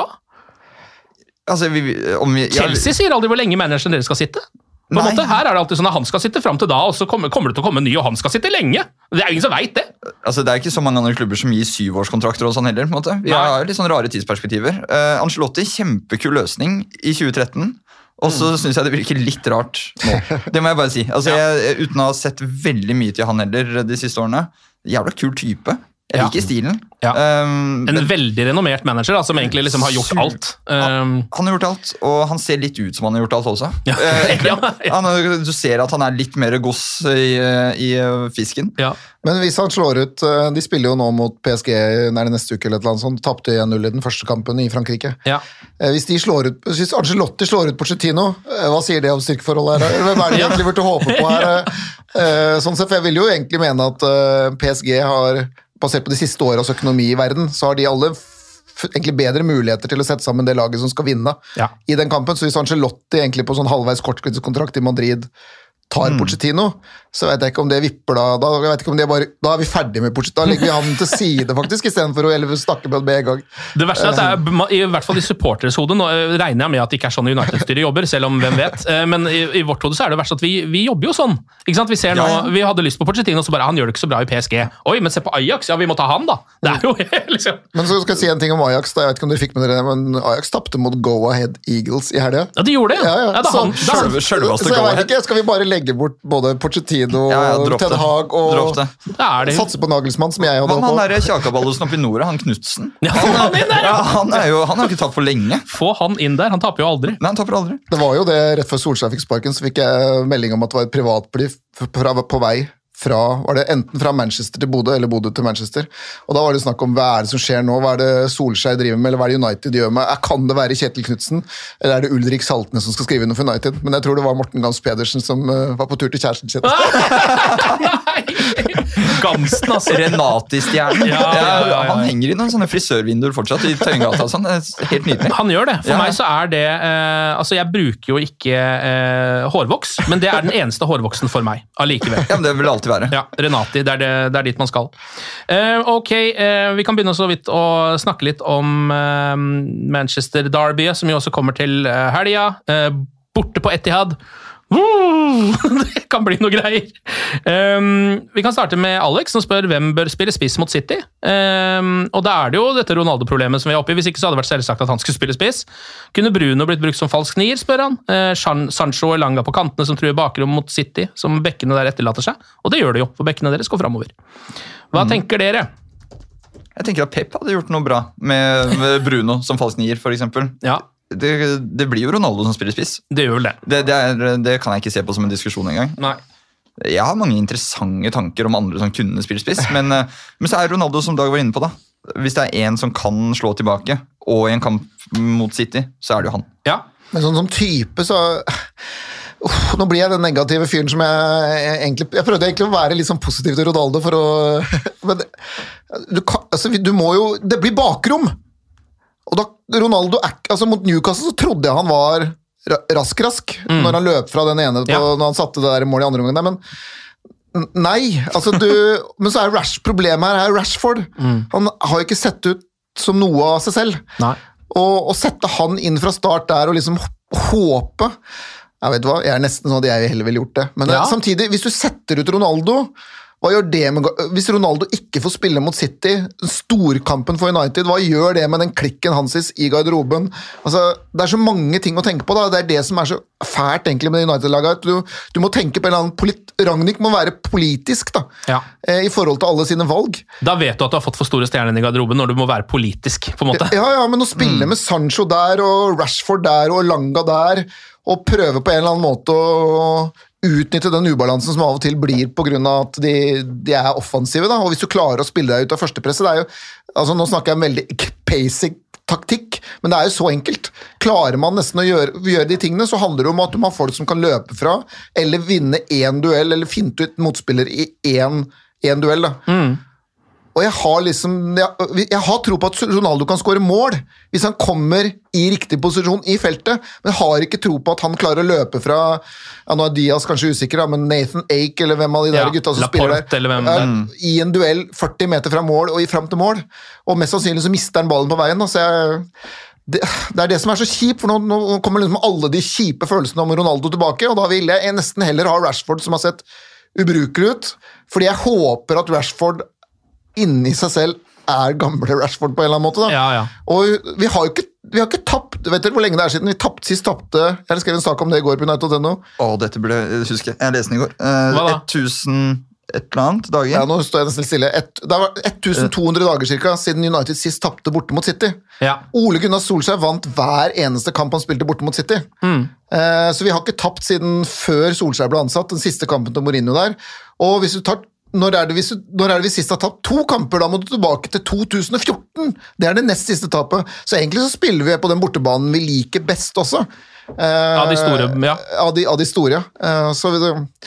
Altså, vi, om vi, Chelsea ja, sier aldri hvor lenge manageren dere skal sitte. På en måte, her er det alltid sånn at han skal sitte frem til da, og så kommer, kommer det til å komme en ny, og han skal sitte lenge. Det er ingen som vet det. Altså, det er ikke så mange andre klubber som gir syvårskontrakter og sånn heller, på en måte. Vi Nei. har litt sånn rare tidsperspektiver. Uh, Ancelotti, kjempekul løsning i tjue tretten. Og så mm. synes jeg det virker litt rart nå. Det må jeg bare si. Altså, ja. jeg, uten å ha sett veldig mye til han heller de siste årene. Jævla kul type. Jeg ja. liker stilen. Ja. Um, en men, veldig renommert manager da, som egentlig liksom har gjort alt. Um, han, han har gjort alt, og han ser litt ut som han har gjort alt også. Ja. Uh, ja, ja. Han, du ser at han er litt mer goss i, i fisken. Ja. Men hvis han slår ut, de spiller jo nå mot P S G nær neste uke eller et eller annet sånt, tapte en null i den første kampen i Frankrike. Ja. Hvis de slår ut, hvis Ancelotti slår ut Pochettino, hva sier det om styrkeforholdet her? Hvem er det egentlig burde håpe på her? Sånn sett, for jeg vil jo egentlig mene at P S G har, basert på de siste årets økonomi i verden, så har de alle f- egentlig bedre muligheter til å sette sammen det laget som skal vinne ja. i den kampen. Så hvis Ancelotti egentlig på sånn halvveis korttidskontrakt i Madrid tar mm. Pochettino, så vet jeg ikke om det vipper da. Da, jeg vet ikke om det bare, da er vi ferdig med Pochettino. Da legger vi han til side faktisk, i stedet for å snakke med en gang. Det verste er at det er, i hvert fall i supporters hode, nå regner jeg med at det ikke er sånn United-styret jobber, selv om hvem vet. Men i, i vårt hode så er det verst at vi, vi jobber jo sånn. Ikke sant? Vi ser nå, ja, ja. vi hadde lyst på Pochettino, så bare han gjør det ikke så bra i P S G. Oi, men se på Ajax, ja vi må ta han da. Det er jo liksom. Men så skal jeg si en ting om Ajax, da. Jeg vet ikke om dere fikk med dere, men Ajax tappte mot Go Ahead Eagles i helga. Ja, de gjorde det. Ja, ja. Ja, da, så, han, da, selv, selveste så jeg Go vet Ahead. ikke, skal vi bare legge bort både Pochettino ja, ja, og Ten Hag og satse på Nagelsmann, som jeg hadde på. Han der Kjakaballesen oppe i Nora, han Knutsen. Ja, han, han, ja, han, er jo, han har ikke tatt for lenge. Få han inn der, han taper jo aldri. Nei, han taper aldri. Det var jo det, rett før Solskjær fikk sparken, så fikk jeg melding om at det var et privatfly på vei fra, var det enten fra Manchester til Bodø, eller Bodø til Manchester. Og da var det snakk om hva er det som skjer nå, hva er det Solskjær driver med, eller hva er det United gjør med, kan det være Kjetil Knudsen, eller er det Ulrik Saltnes som skal skrive noe for United? Men jeg tror det var Morten Gams Pedersen som uh, var på tur til kjæresten sin. Gamsten, altså. Renati-stjernen. Ja, ja, ja, ja. Han henger i noen sånne frisørvinduer fortsatt i Tøyengata. Sånn. Helt nydelig. Han gjør det. For Ja. meg så er det eh, altså jeg bruker jo ikke eh, hårvoks, men det er den eneste hårvoksen for meg allikevel. Ja, men det vil det alltid være. Ja, Renati, det er, det, det er dit man skal. Eh, ok, eh, vi kan begynne så vidt å snakke litt om eh, Manchester Derby, som jo også kommer til eh, helga. Eh, borte på Etihad. Uh, det kan bli noe greier. Um, vi kan starte med Alex, som spør hvem bør spille spiss mot City. Um, og da er det jo dette Ronaldo-problemet som vi er oppe i. Hvis ikke så hadde det vært selvsagt at han skulle spille spiss. Kunne Bruno blitt brukt som falsk nier, spør han. Uh, San Sancho og Elanga på kantene som truer bakrom mot City, som bekkene der etterlater seg. Og det gjør det jo, for bekkene deres går fremover. Hva mm. tenker dere? Jeg tenker at Pep hadde gjort noe bra med, med Bruno som falsk nier, for eksempel. Ja. Det, det blir jo Ronaldo som spiller spiss. Det gjør vel det. Det, det, er, det kan jeg ikke se på som en diskusjon engang. Nei. Jeg har mange interessante tanker om andre som kunne spille spiss, men, men så er Ronaldo, som Dag var inne på da. Hvis det er en som kan slå tilbake, og i en kamp mot City, så er det jo han. Ja. Men sånn som type, så... Uff, nå blir jeg den negative fyren som jeg, jeg egentlig... Jeg prøvde egentlig å være litt sånn positiv til Ronaldo for å... Men du, kan, altså, du må jo... Det blir bakrom! Og da Ronaldo, altså mot Newcastle, så trodde jeg han var rask-rask, mm. når han løp fra den ene, på, ja. Når han satte det der målet i andre omgang. Men nei, altså du... Men så er Rash, problemet her er Rashford. Mm. Han har jo ikke sett ut som noe av seg selv. Nei. Og å sette han inn fra start der og liksom håpe... Jeg vet hva, jeg er nesten sånn at jeg heller ville gjort det. Men ja. Samtidig, hvis du setter ut Ronaldo... Hva gjør det med, hvis Ronaldo ikke får spille mot City, storkampen for United, hva gjør det med den klikken hans i garderoben? Altså, det er så mange ting å tenke på da, det er det som er så fælt egentlig med United-laget, du, du må tenke på en eller annen, polit, Rangnick må være politisk da, ja. I forhold til alle sine valg. Da vet du at du har fått for store stjerner i garderoben når du må være politisk, på en måte. Ja, ja, men å spille mm. med Sancho der, og Rashford der, og Langa der, og prøve på en eller annen måte å utnytte den ubalansen som av og til blir på grunn av at de, de er offensive, da. Og hvis du klarer å spille deg ut av førstepresset, det er jo, altså nå snakker jeg om veldig basic taktikk, men det er jo så enkelt. Klarer man nesten å gjøre, gjøre de tingene, så handler det om at du må ha folk som kan løpe fra, eller vinne en duell, eller finne ut motspiller i en, en duell, da. Mm. Og jeg har liksom, jeg, jeg har tro på at Ronaldo kan skåre mål hvis han kommer i riktig posisjon i feltet, men jeg har ikke tro på at han klarer å løpe fra, ja nå er Diaz kanskje usikker, men Nathan Ake eller hvem av de der ja, gutta som spiller der, hvem, er, i en duell førti meter fra mål og i frem til mål, og mest sannsynlig så mister han ballen på veien, da, så jeg... Det, det er det som er så kjipt, for nå, nå kommer liksom alle de kjipe følelsene om Ronaldo tilbake, og da vil jeg nesten heller ha Rashford som har sett ubrukelig ut, fordi jeg håper at Rashford inni seg selv er gamle Rashford på en eller annen måte da. Ja, ja. Og vi har jo ikke, vi har ikke tapt, vet dere hvor lenge det er siden vi tapt, sist tappte, jeg skrev en sak om det i går på United punkt no. Åh, dette ble, husker jeg, jeg leste den i går. Uh, tusen et eller annet dager. Ja, nå står jeg nesten stille. Et, det var twelve hundred dager cirka siden United sist tappte borte mot City. Ja. Ole Gunnar Solskjær vant hver eneste kamp han spilte borte mot City. Mm. Uh, så vi har ikke tapt siden før Solskjær ble ansatt, den siste kampen til Mourinho der. Og hvis du tar Når er, det vi, når er det vi sist har tapt to kamper, da må du tilbake til to tusen og fjorten. Det er det nest siste tapet. Så egentlig så spiller vi på den bortebanen vi liker best også. Eh, av de store, ja. Av de, av de store, eh, så,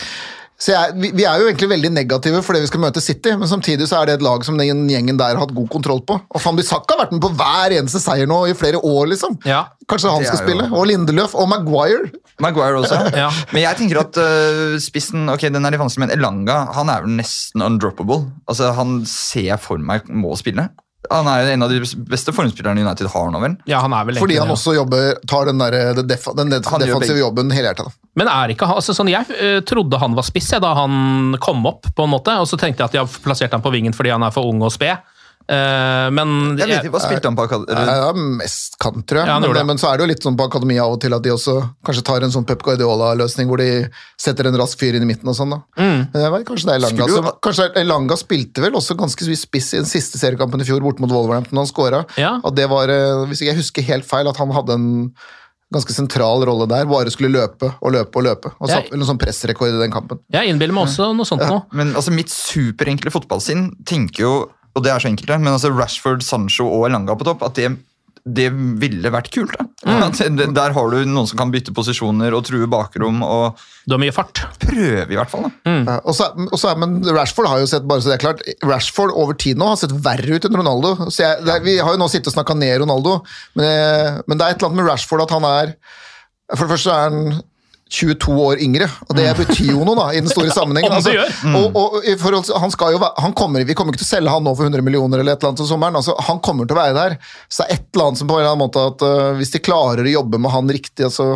så jeg, vi, vi er jo egentlig veldig negative for det vi skal møte City, men samtidig så er det et lag som den gjengen der har hatt god kontroll på. Og Van Bissaka har vært med på hver eneste seier nå i flere år, liksom. Ja. Kanskje han skal jo... spille. Og Lindeløf og Maguire. Maguire også. Ja. Men jeg tenker at uh, spissen, ok, den er litt vanskelig, men Elanga, han er vel nesten undroppable. Altså, han ser jeg for meg må spille. Han er en av de beste formspillerne United har nå, vel? Ja, han er vel Fordi han ja. også jobber, tar den, der, den, def, den def, defensive jobben helhjertet. Men er ikke han, altså sånn, jeg uh, trodde han var spiss jeg, da han kom opp, på en måte, og så tenkte jeg at de har plassert han på vingen fordi han er for ung og sped. Uh, men jeg vet ikke, hva spilte han på akademi? Ja, mest kant, tror jeg. Ja, men, men så er det jo litt sånn på akademi av og til at de også kanskje tar en sånn Pep Guardiola-løsning hvor de setter en rask fyr inn i midten og sånn da. Mm. Men vet, kanskje det er Elanga. Så, kanskje Elanga spilte vel også ganske spiss i den siste seriekampen i fjor bort mot Wolverhampton han skåret. Ja. Og det var, hvis ikke jeg husker helt feil, at han hadde en ganske sentral rolle der, bare skulle løpe og løpe og løpe. Og satt Jeg- vel en sånn pressrekord i den kampen. Jeg innbiller meg også noe sånt nå. Men altså, mitt superenkle fotballsinn tenker jo, og det er så enkelt, men altså Rashford, Sancho og Elanga på topp, at det, det ville vært kult. Da. Mm. At det, der har du noen som kan bytte posisjoner og true bakrom, og Du har mye fart. prøve i hvert fall. Da. Mm. Ja, og så, og så, men Rashford har jo sett, bare så det er klart, Rashford over tid nå har sett verre ut enn Ronaldo. Så jeg, det er, vi har jo nå sittet og snakket ned Ronaldo, men, eh, men det er et eller annet med Rashford at han er, for det første er han tjueto år yngre, og det betyr jo noe da, i den store sammenhengen. Om det gjør. Mm. Og, og i forhold til, han skal jo, være- han kommer, vi kommer ikke til å selge han nå for hundre millioner eller et eller annet til sommeren, altså, han kommer til å være der, så det er et eller annet som på en eller annen måte at uh, hvis de klarer å jobbe med han riktig, altså,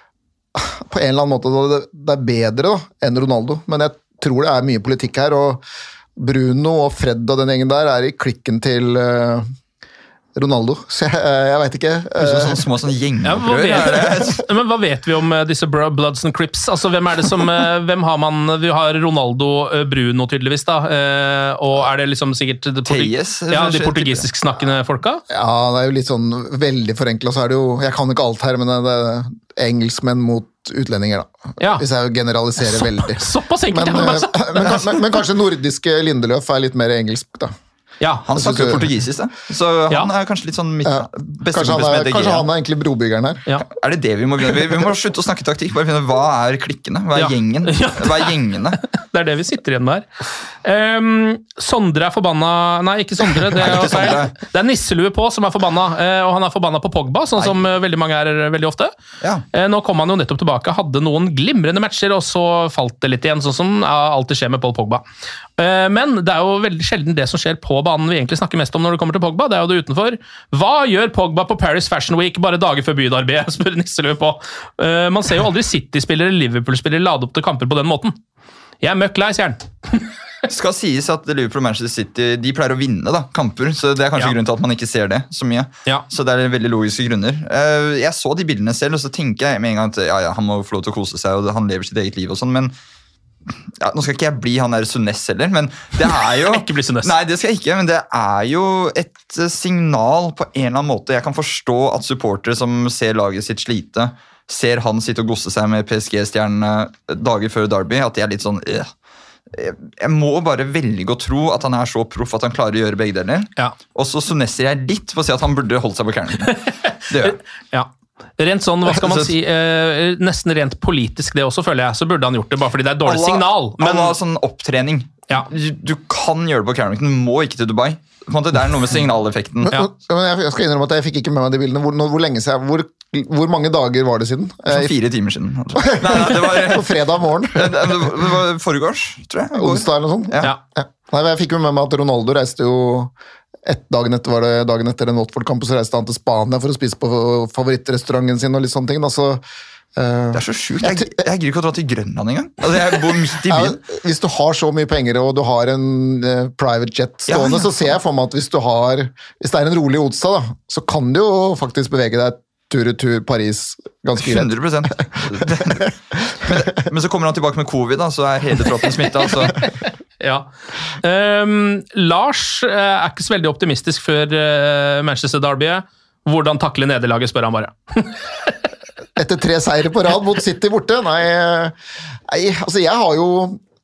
på en eller annen måte, da, det, det er bedre da, enn Ronaldo, men jeg tror det er mye politikk her, og Bruno og Fred og den gjengen der er i klikken til uh, Ronaldo, så jeg, jeg vet ikke. Så, sånne små sånne Ja, hva, gjennomprøver. er det? vet, men hva vet vi om eh, disse bro- Bloods and Crips? Altså, hvem er det som eh, hvem har man? Vi har Ronaldo, eh, Bruno tydeligvis, da. eh, Og er det liksom sikkert det portug- Tejes, ja, de kanskje? portugisisk-snakkende folka? Ja, det er jo litt sånn veldig forenklet, så er det jo, jeg kan ikke alt her, men det er engelskmenn mot utlendinger da, Ja. hvis jeg generaliserer Så, veldig. såpass enkelt! Men, ja, eh, altså. men, men, men kanskje nordiske Lindeløf er litt mer engelsk da. Ja, Han snakker jo portugisisk, da. Så han Ja. er kanskje litt sånn mitt Ja. beste Kanskje han kompis er, med kanskje D G. han er egentlig brobyggeren her. ja. Er det det vi må begynne? Vi, vi må slutte å snakke taktikk, bare finne hva er klikkene, hva er Ja. gjengen, Ja. hva er gjengene. Det er det vi sitter igjen med her. Ehm, Sondre er forbanna Nei, ikke Sondre. Det er, Nei, ikke feil. Sondre. Det er nisselue på som er forbanna, eh, og han er forbanna på Pogba, sånn som eh, veldig mange er veldig ofte. Ja. Eh, Nå kom han jo nettopp tilbake, hadde noen glimrende matcher, og så falt det litt igjen, sånn som ja, alltid skjer med Paul Pogba. Eh, Men det er jo veldig sjelden det som skjer på banen vi egentlig snakker mest om når det kommer til Pogba. Det er jo det utenfor. Hva gjør Pogba på Paris Fashion Week bare dager før bydarbeid? Spør nisselue på. Eh, Man ser jo aldri City-spillere eller Liverpool-spillere lade opp til kamper på den måten. Jeg er møkk lei, sier han. Skal sies at Liverpool og Manchester City de pleier å vinne da, kamper, så det er kanskje Ja. grunnen til at man ikke ser det så mye. Ja. Så det er veldig logiske grunner. Eh, Jeg så de bildene selv, og så tenker jeg med en gang at ja, ja, han må få lov til å kose seg, og han lever sitt eget liv og sånn, men ja, nå skal ikke jeg bli han der Sunes heller, men det er jo Ikke bli Sunes. Nei, det skal jeg ikke, men det er jo et eh, signal på en eller annen måte. Jeg kan forstå at supportere som ser laget sitt slite, ser han sitte og gosse seg med P S G-stjernene dager før Derby, at de er litt sånn øh. Jeg må bare velge å tro at han er så proff at han klarer å gjøre begge deler. Ja. Og så sunesser jeg litt på å si at han burde holdt seg på Carrington. Det gjør jeg. Ja. Rent sånn, hva skal man si, eh, nesten rent politisk det også, føler jeg, så burde han gjort det, bare fordi det er et dårlig Alla- signal. Men alla sånn opptrening. Ja. Du, du kan gjøre det på Carrington, du må ikke til Dubai. På en måte, det er noe med signaleffekten. Men, Ja. men jeg, jeg skal innrømme at jeg fikk ikke med meg de bildene. Hvor, når- hvor lenge siden, hvor, hvor mange dager var det siden? Sånn Eh, fire timer siden. Nei, nei, det var, på fredag morgen? det var foregårs, tror jeg. I går. Onsdag eller noe sånt? Ja. ja. Ja. Nei, jeg fikk jo med meg at Ronaldo reiste jo et dagen etter, var det dagen etter en Watford-kamp, og så reiste han til Spania for å spise på favorittrestauranten sin og litt sånne ting. Da, så, eh, Det er så sjukt. Jeg, jeg gidder ikke å dra til Grønland engang. Altså, jeg bor midt i ja, byen. hvis du har så mye penger og du har en eh, private jet stående, Ja, ja. så ser jeg for meg at hvis du har, hvis det er en rolig onsdag, da, så kan du jo faktisk bevege deg tur-retur Paris ganske greit. hundre prosent. Men, men så kommer han tilbake med covid, da, så er hele troppen smitta. Så. Ja. Ehm, Lars eh, er ikke så veldig optimistisk før eh, Manchester Derby. Hvordan takle nederlaget, spør han bare. Etter tre seire på rad mot City borte? Nei, eh, nei altså jeg har jo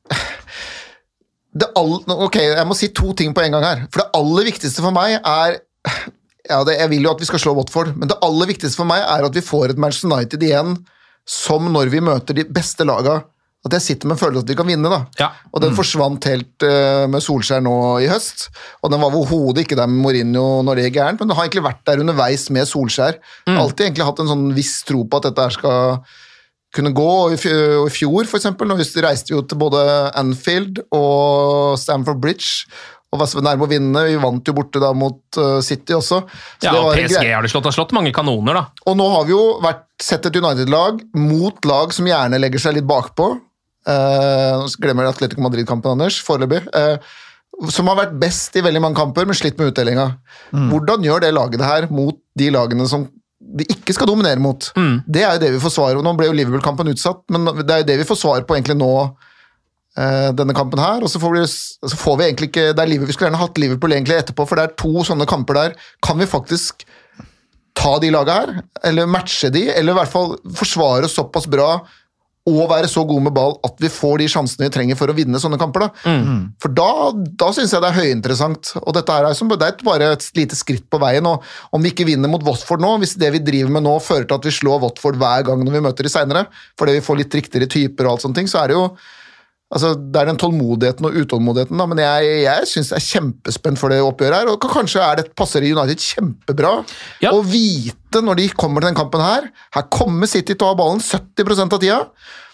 det all, Ok, jeg må si to ting på en gang her. For det aller viktigste for meg er ja, det, Jeg vil jo at vi skal slå Watford, men det aller viktigste for meg er at vi får et Manchester United igjen som når vi møter de beste laga. At jeg sitter med en følelse at vi kan vinne, da. Ja. Og den forsvant helt uh, med Solskjær nå i høst. Og den var overhodet ikke der med Mourinho når det er gærent, men den har egentlig vært der underveis med Solskjær. Mm. Alltid egentlig hatt en sånn viss tro på at dette her skal kunne gå. Og i fjor, og i fjor for eksempel, når vi reiste jo til både Anfield og Stamford Bridge, og var så nærme å vinne. Vi vant jo borte da mot uh, City også. Så Ja, det og var P en S G grei- har de slått, har slått mange kanoner, da. og nå har vi jo vært, sett et United-lag mot lag som gjerne legger seg litt bakpå. Uh, nå glemmer jeg Atletico Madrid-kampen, Anders, foreløpig. Uh, som har vært best i veldig mange kamper, men slitt med utdelinga. Mm. Hvordan gjør det laget det her mot de lagene som de ikke skal dominere mot? Mm. Det er jo det vi får svar på. Nå ble jo Liverpool-kampen utsatt, men det er jo det vi får svar på egentlig nå, uh, denne kampen her. Og så får, vi, så får vi egentlig ikke det er Liverpool, vi skulle gjerne hatt Liverpool egentlig etterpå, for det er to sånne kamper der. Kan vi faktisk ta de laget her, eller matche de, eller i hvert fall forsvare såpass bra og være så god med ball at vi får de sjansene vi trenger for å vinne sånne kamper. Da. Mm. For da, da synes jeg det er høyinteressant, og dette her er, som, det er bare et lite skritt på veien, og om vi ikke vinner mot Watford nå, hvis det vi driver med nå fører til at vi slår Watford hver gang når vi møter de senere, fordi vi får litt riktigere typer og alt sånne ting, så er det jo altså, det er den tålmodigheten og utålmodigheten, da, men jeg, jeg synes jeg er kjempespent for det oppgjøret her, og kanskje er det passer United kjempebra ja. Å vite når de kommer til den kampen her, her kommer City til å ha ballen sytti prosent av tida,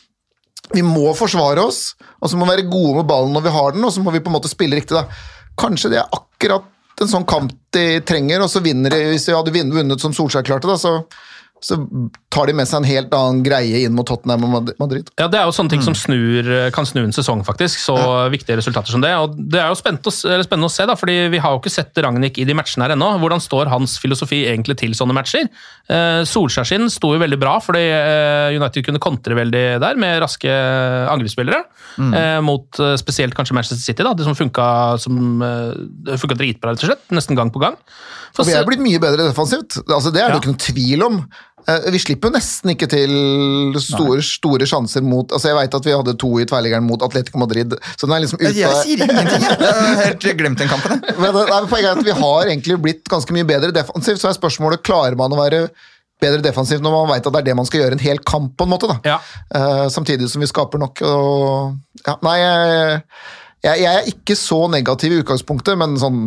vi må forsvare oss, og så må vi være gode med ballen når vi har den, og så må vi på en måte spille riktig da. Kanskje det er akkurat en sånn kamp de trenger, og så vinner de, hvis de hadde vunnet som Solskjær klarte da, så så tar de med seg en helt annen greie inn mot Tottenham og Madrid. Ja, det er jo sånne ting mm. som snur, kan snu en sesong faktisk, så ja. Viktige resultater som det, og det er jo spennende å, spennende å se da, fordi vi har jo ikke sett Rangnick i de matchene her ennå. Hvordan står hans filosofi egentlig til sånne matcher? Eh, Solskjær sin sto jo veldig bra, fordi eh, United kunne kontre veldig der med raske angrepsspillere, mm. eh, mot eh, spesielt kanskje Manchester City da, det som funket, som, eh, funket dritbra rett og slett, nesten gang på gang. For og vi er blitt mye bedre defensivt, altså det er det ja. Ikke noen tvil om. Vi slipper jo nesten ikke til store, store sjanser mot, altså jeg vet at vi hadde to i tverrliggeren mot Atletico Madrid, så den er liksom ute. Jeg, jeg sier ingenting, jeg har helt glemt den kampen. Men det er poenget at vi har egentlig blitt ganske mye bedre defensivt, så er spørsmålet, klarer man å være bedre defensivt når man vet at det er det man skal gjøre en hel kamp på en måte da. Ja. Uh, samtidig som vi skaper nok, og ja, nei, jeg, jeg, jeg er ikke så negativ i utgangspunktet, men sånn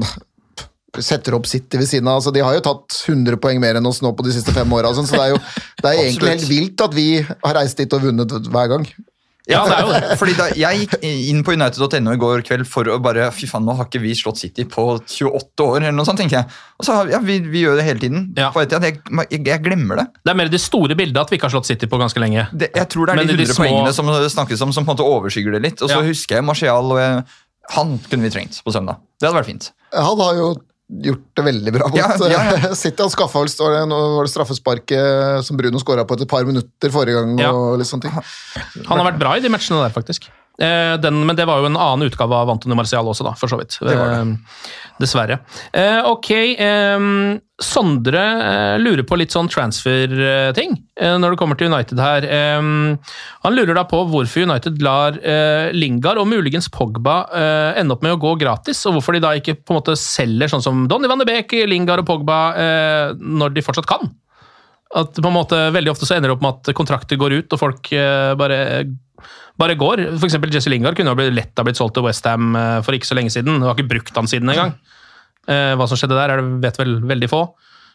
setter opp City ved siden av, altså de har jo tatt hundre poeng mer enn oss nå på de siste fem årene, så det er jo det er egentlig helt vilt at vi har reist dit og vunnet hver gang. Ja, det er jo det. Fordi da, jeg gikk inn på United punktum no i går kveld for å bare, fy faen, nå har ikke vi slått City på tjueåtte år, eller noe sånt, tenker jeg. Og så, ja, vi, vi gjør det hele tiden. Ja. Jeg, jeg, jeg glemmer det. Det er mer det store bildet at vi ikke har slått City på ganske lenge. Det, jeg tror det er de hundre små... poengene som snakkes om, som på en måte overskygger det litt. Og så ja. Husker jeg Martial, og jeg, han kunne vi trengt på søndag. Det hadde vært fint. Han har jo gjort det veldig bra mot ja, ja, ja. City. Han skaffet vel var det, var det straffesparket som Bruno skåret på et par minutter forrige gang. Ja. Og litt sånne ting. Han har vært bra i de matchene der, faktisk. Eh, den, men det var jo en annen utgave av Antony Martial også, da, for så vidt. Det var det. Eh, dessverre. Eh, ok, eh, Sondre eh, lurer på litt sånn transfer-ting eh, når det kommer til United her. Eh, han lurer da på hvorfor United lar eh, Lingard og muligens Pogba eh, ende opp med å gå gratis, og hvorfor de da ikke på en måte selger sånn som Donny van de Beek, Lingard og Pogba eh, når de fortsatt kan. At på en måte veldig ofte så ender det opp med at kontrakter går ut, og folk eh, bare... bare går. For eksempel Jesse Lingard kunne ha blitt lett ha blitt solgt til West Ham for ikke så lenge siden. Du har ikke brukt han siden en gang. Hva som skjedde der, er det vet vel veldig få.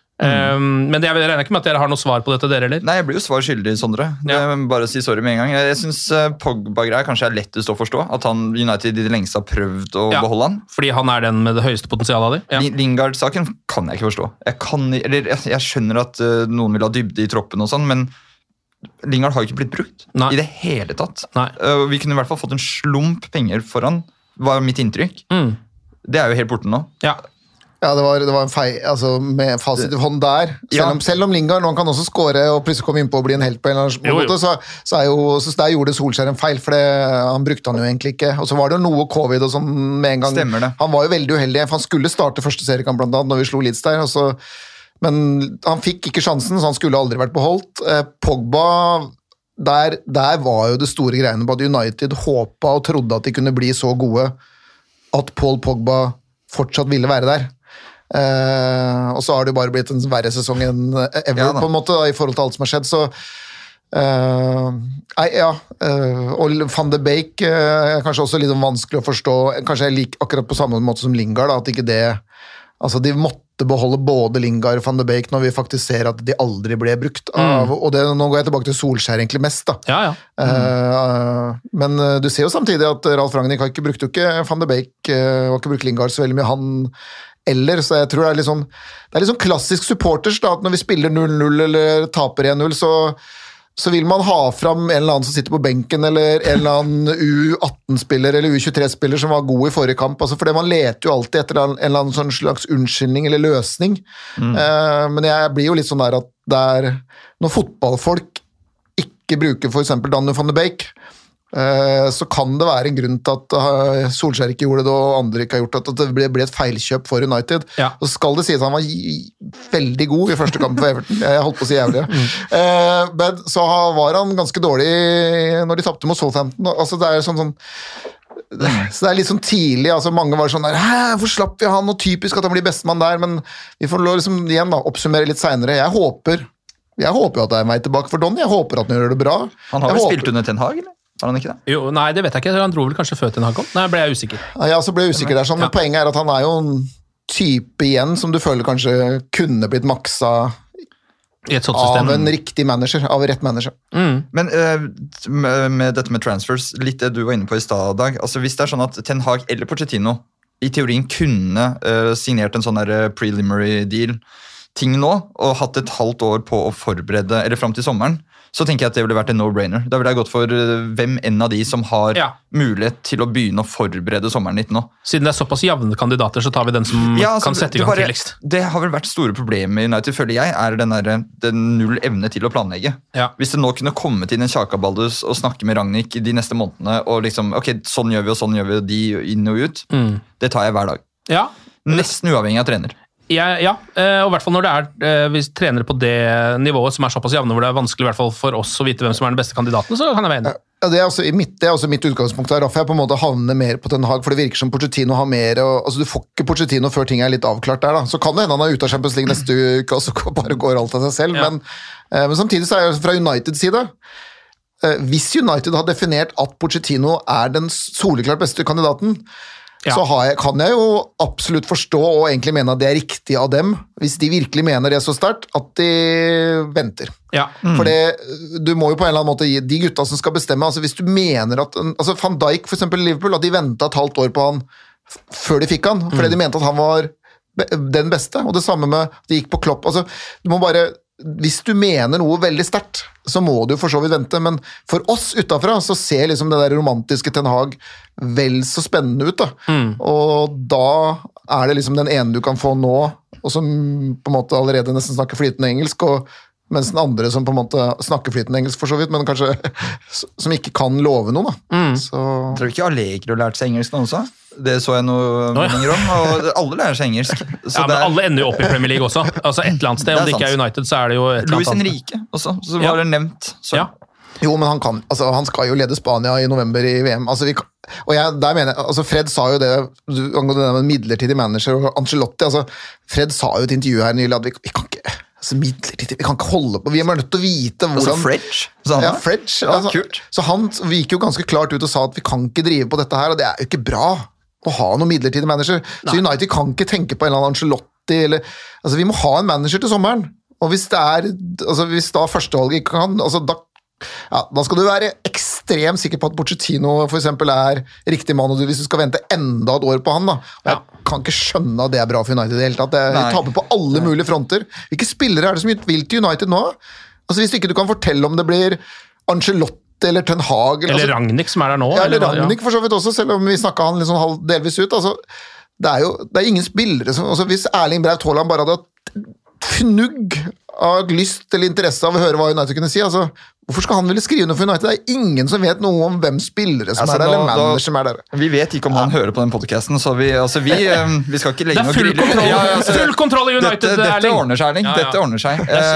Mm. Men jeg regner ikke med at dere har noe svar på dette, dere eller? Nei, jeg blir jo svar skyldig, Sondre. Ja. Bare si sorry med en gang. Jeg synes Pogba-greier kanskje er lettest å forstå. At han United i det lengste har prøvd å ja, beholde han. Fordi han er den med det høyeste potensialet av dem. Ja. Lingard-saken kan jeg ikke forstå. Jeg, kan, eller, jeg skjønner at noen vil ha dybde i troppen og sånn, men Lingard har ikke blitt brukt Nei. I det hele tatt. Uh, vi kunne i hvert fall fått en slump penger foran, var mitt inntrykk. Mm. Det er jo helt borte nå. Ja, ja det, var, det var en feil, altså med fasit i hånd der. Selv, ja. om, selv om Lingard, noen kan også score og plutselig komme inn på å bli en helt på en eller annen jo, måte, jo. Så, så, er jo, så der gjorde Solskjær en feil, for det, han brukte han jo egentlig ikke. Og så var det jo noe covid og sånn med en gang. Stemmer det. Han var jo veldig uheldig, for han skulle starte første seriekamp blant annet når vi slo Leeds der, og så men han fikk ikke sjansen, så han skulle aldri vært beholdt. Eh, Pogba, der, der var jo det store greiene på at United håpet og trodde at de kunne bli så gode at Paul Pogba fortsatt ville være der. Eh, og så har det jo bare blitt en verre sesong enn ever, ja, på en måte, da, i forhold til alt som har skjedd. Så, eh, nei, ja, eh, og Van de Beek eh, er kanskje også litt vanskelig å forstå, kanskje jeg liker akkurat på samme måte som Lingard, da, at ikke det, altså de måtte beholde både Lingard og Van de Beek når vi faktisk ser at de aldri ble brukt av, mm. og det, nå går jeg tilbake til Solskjær egentlig mest da. Ja, ja. Mm. Uh, men uh, du ser jo samtidig at Ralf Rangnick har ikke brukt jo ikke Van de Beek, uh, har ikke brukt Lingard så veldig mye han eller, så jeg tror det er litt sånn, det er litt sånn klassisk supporters da, at når vi spiller null null eller taper en null, så så vil man ha fram en eller annen som sitter på benken, eller en eller annen U atten-spiller eller U tjuetre-spiller som var god i forrige kamp, altså for det man leter jo alltid etter en eller annen sånn slags unnskyldning eller løsning, mm. uh, men jeg blir jo litt sånn der at det er, når fotballfolk ikke bruker for eksempel Donny van de Beek, eh, så kan det være en grunn til at eh, Solskjær ikke gjorde det, og andre ikke har gjort det, at det ble, ble et feilkjøp for United. Ja. Så skal det sies at han var veldig god i første kamp for Everton. Jeg holdt på å si jævlig. Mm. Eh, men så var han ganske dårlig når de tappte mot Southampton. Altså, det er sånn sånn Så det er litt sånn tidlig, altså mange var sånn der, hæ, hvor slapp vi han, og typisk at han blir bestemann der, men vi får lov liksom igjen da, oppsummere litt senere. Jeg håper, jeg håper jo at det er en vei tilbake for Don, jeg håper at han gjør det bra. Han har vel håper... spilt under Ten Hag, eller? Har han ikke det? Jo, nei, det vet jeg ikke, han dro vel kanskje før Ten Hag kom. Nei, ble jeg usikker. Ja, jeg også ble usikker der, sånn, men ja. Poenget er at han er jo en type igjen, som du føler kanskje kunne blitt maksa I et sånt system. Av en riktig manager, av rett manager. Mm. Men uh, med, med dette med transfers, litt det du var inne på i stad, Dag, altså hvis det er sånn at Ten Hag eller Pochettino i teorien kunne uh, signert en sånn der preliminary deal ting nå, og hatt et halvt år på å forberede, eller frem til sommeren, så tenker jeg at det ville vært en no-brainer. Da ville jeg gått for uh, hvem enn av de som har ja. mulighet til å begynne å forberede sommeren litt nå. Siden det er såpass jevne kandidater, så tar vi den som ja, altså, kan sette i gang bare, tidligst. Det har vel vært store problemer med United, føler jeg, er den, der, den null evne til å planlegge. Ja. Hvis det nå kunne kommet inn en Xhaka-Baldus og snakke med Rangnick de neste månedene, og liksom, ok, sånn gjør vi, og sånn gjør vi, de inn og ut, mm. det tar jeg hver dag. Ja. Nesten uavhengig av trener. Ja, ja, og i hvert fall når det er vi trener på det nivået som er såpass jevne, hvor det er vanskelig i hvert fall for oss å vite hvem som er den beste kandidaten, så kan jeg være enig. Ja, det er også mitt, det er også mitt utgangspunkt her, for jeg på en måte havner mer på Ten Hag, for det virker som Pochettino har mer, og, altså du får ikke Pochettino før ting er litt avklart der da, så kan det hende han er ute av Champions League neste uke, og så bare går alt av seg selv, ja. men, men samtidig så er jeg fra Uniteds side, hvis United har definert at Pochettino er den soleklart beste kandidaten, ja. så har jeg, kan jeg jo absolutt forstå og egentlig mene at det er riktig av dem, hvis de virkelig mener det så sterkt, at de venter. Ja. Mm. For det, du må jo på en eller annen måte gi de gutta som skal bestemme, altså hvis du mener at, altså Van Dijk for eksempel i Liverpool, at de ventet et halvt år på han før de fikk han, fordi mm. de mente at han var den beste, og det samme med at de gikk på Klopp, altså du må bare hvis du mener noe veldig sterkt, så må du for så vidt vente, men for oss utenfra så ser liksom det der romantiske Ten Hag vel så spennende ut da. Mm. Og da er det liksom den ene du kan få nå, og som på en måte allerede nesten snakker flytende engelsk, og mens den andre som på en måte snakker flytende engelsk for så vidt, men kanskje som ikke kan love noe da. Mm. Så... Tror du ikke Allegro lærte seg engelsk nå også? Det så jeg noe meninger om, og alle lærer seg engelsk. Så ja, men er... alle ender jo opp i Premier League også. Altså et eller annet sted, om det ikke er United, så er det jo et eller annet. Luis Enrique også, så var ja. det nevnt. Så. Ja. Jo, men han kan, altså han skal jo lede Spania i november i V M. Altså vi kan, og jeg, der mener jeg, altså Fred sa jo det, angående det med midlertidig manager og Ancelotti, altså Fred sa jo i et intervju her nylig at vi, vi kan ikke... Altså midlertidig, vi kan ikke holde på, vi er nødt til å vite hvordan... Altså Fredge? Sånn, ja, Fredge. Ja, altså, kult. Så han gikk jo ganske klart ut og sa at vi kan ikke drive på dette her, og det er jo ikke bra å ha noen midlertidig manager. Nei. Så United kan ikke tenke på en eller annen Ancelotti, eller... Altså vi må ha en manager til sommeren, og hvis det er... Altså hvis da førstevalget ikke kan... Altså da... Ja, da skal du være ekstremt sikker på at Pochettino for eksempel er riktig mann, og du, hvis du skal vente enda et år på han da, og jeg ja. kan ikke skjønne at det er bra for United i det hele tatt, det taper på alle Nei. mulige fronter. Hvilke spillere er det som vil til United nå? Altså hvis ikke du kan fortelle om det blir Ancelotti eller Ten Hag eller, eller altså, Rangnick som er der nå, ja, eller, eller Rangnick for så vidt også, selv om vi snakket han liksom halv, delvis ut, altså det er jo det er ingen spillere som, altså hvis Erling Braut Haaland bare hadde hatt fnugg av lyst eller interesse av å høre hva United kunne si, altså hvorfor skal han ville skrive noe for United? Det er ingen som vet noe om hvem spillere som altså, er der, eller manager som er der. Vi vet ikke om han ja. hører på den podcasten, så vi, altså vi, vi skal ikke legge noe grille. Det er full kontroll, ja, altså, full kontroll i United, Dette, dette ordner seg, Erling. Ja, ja. Dette ordner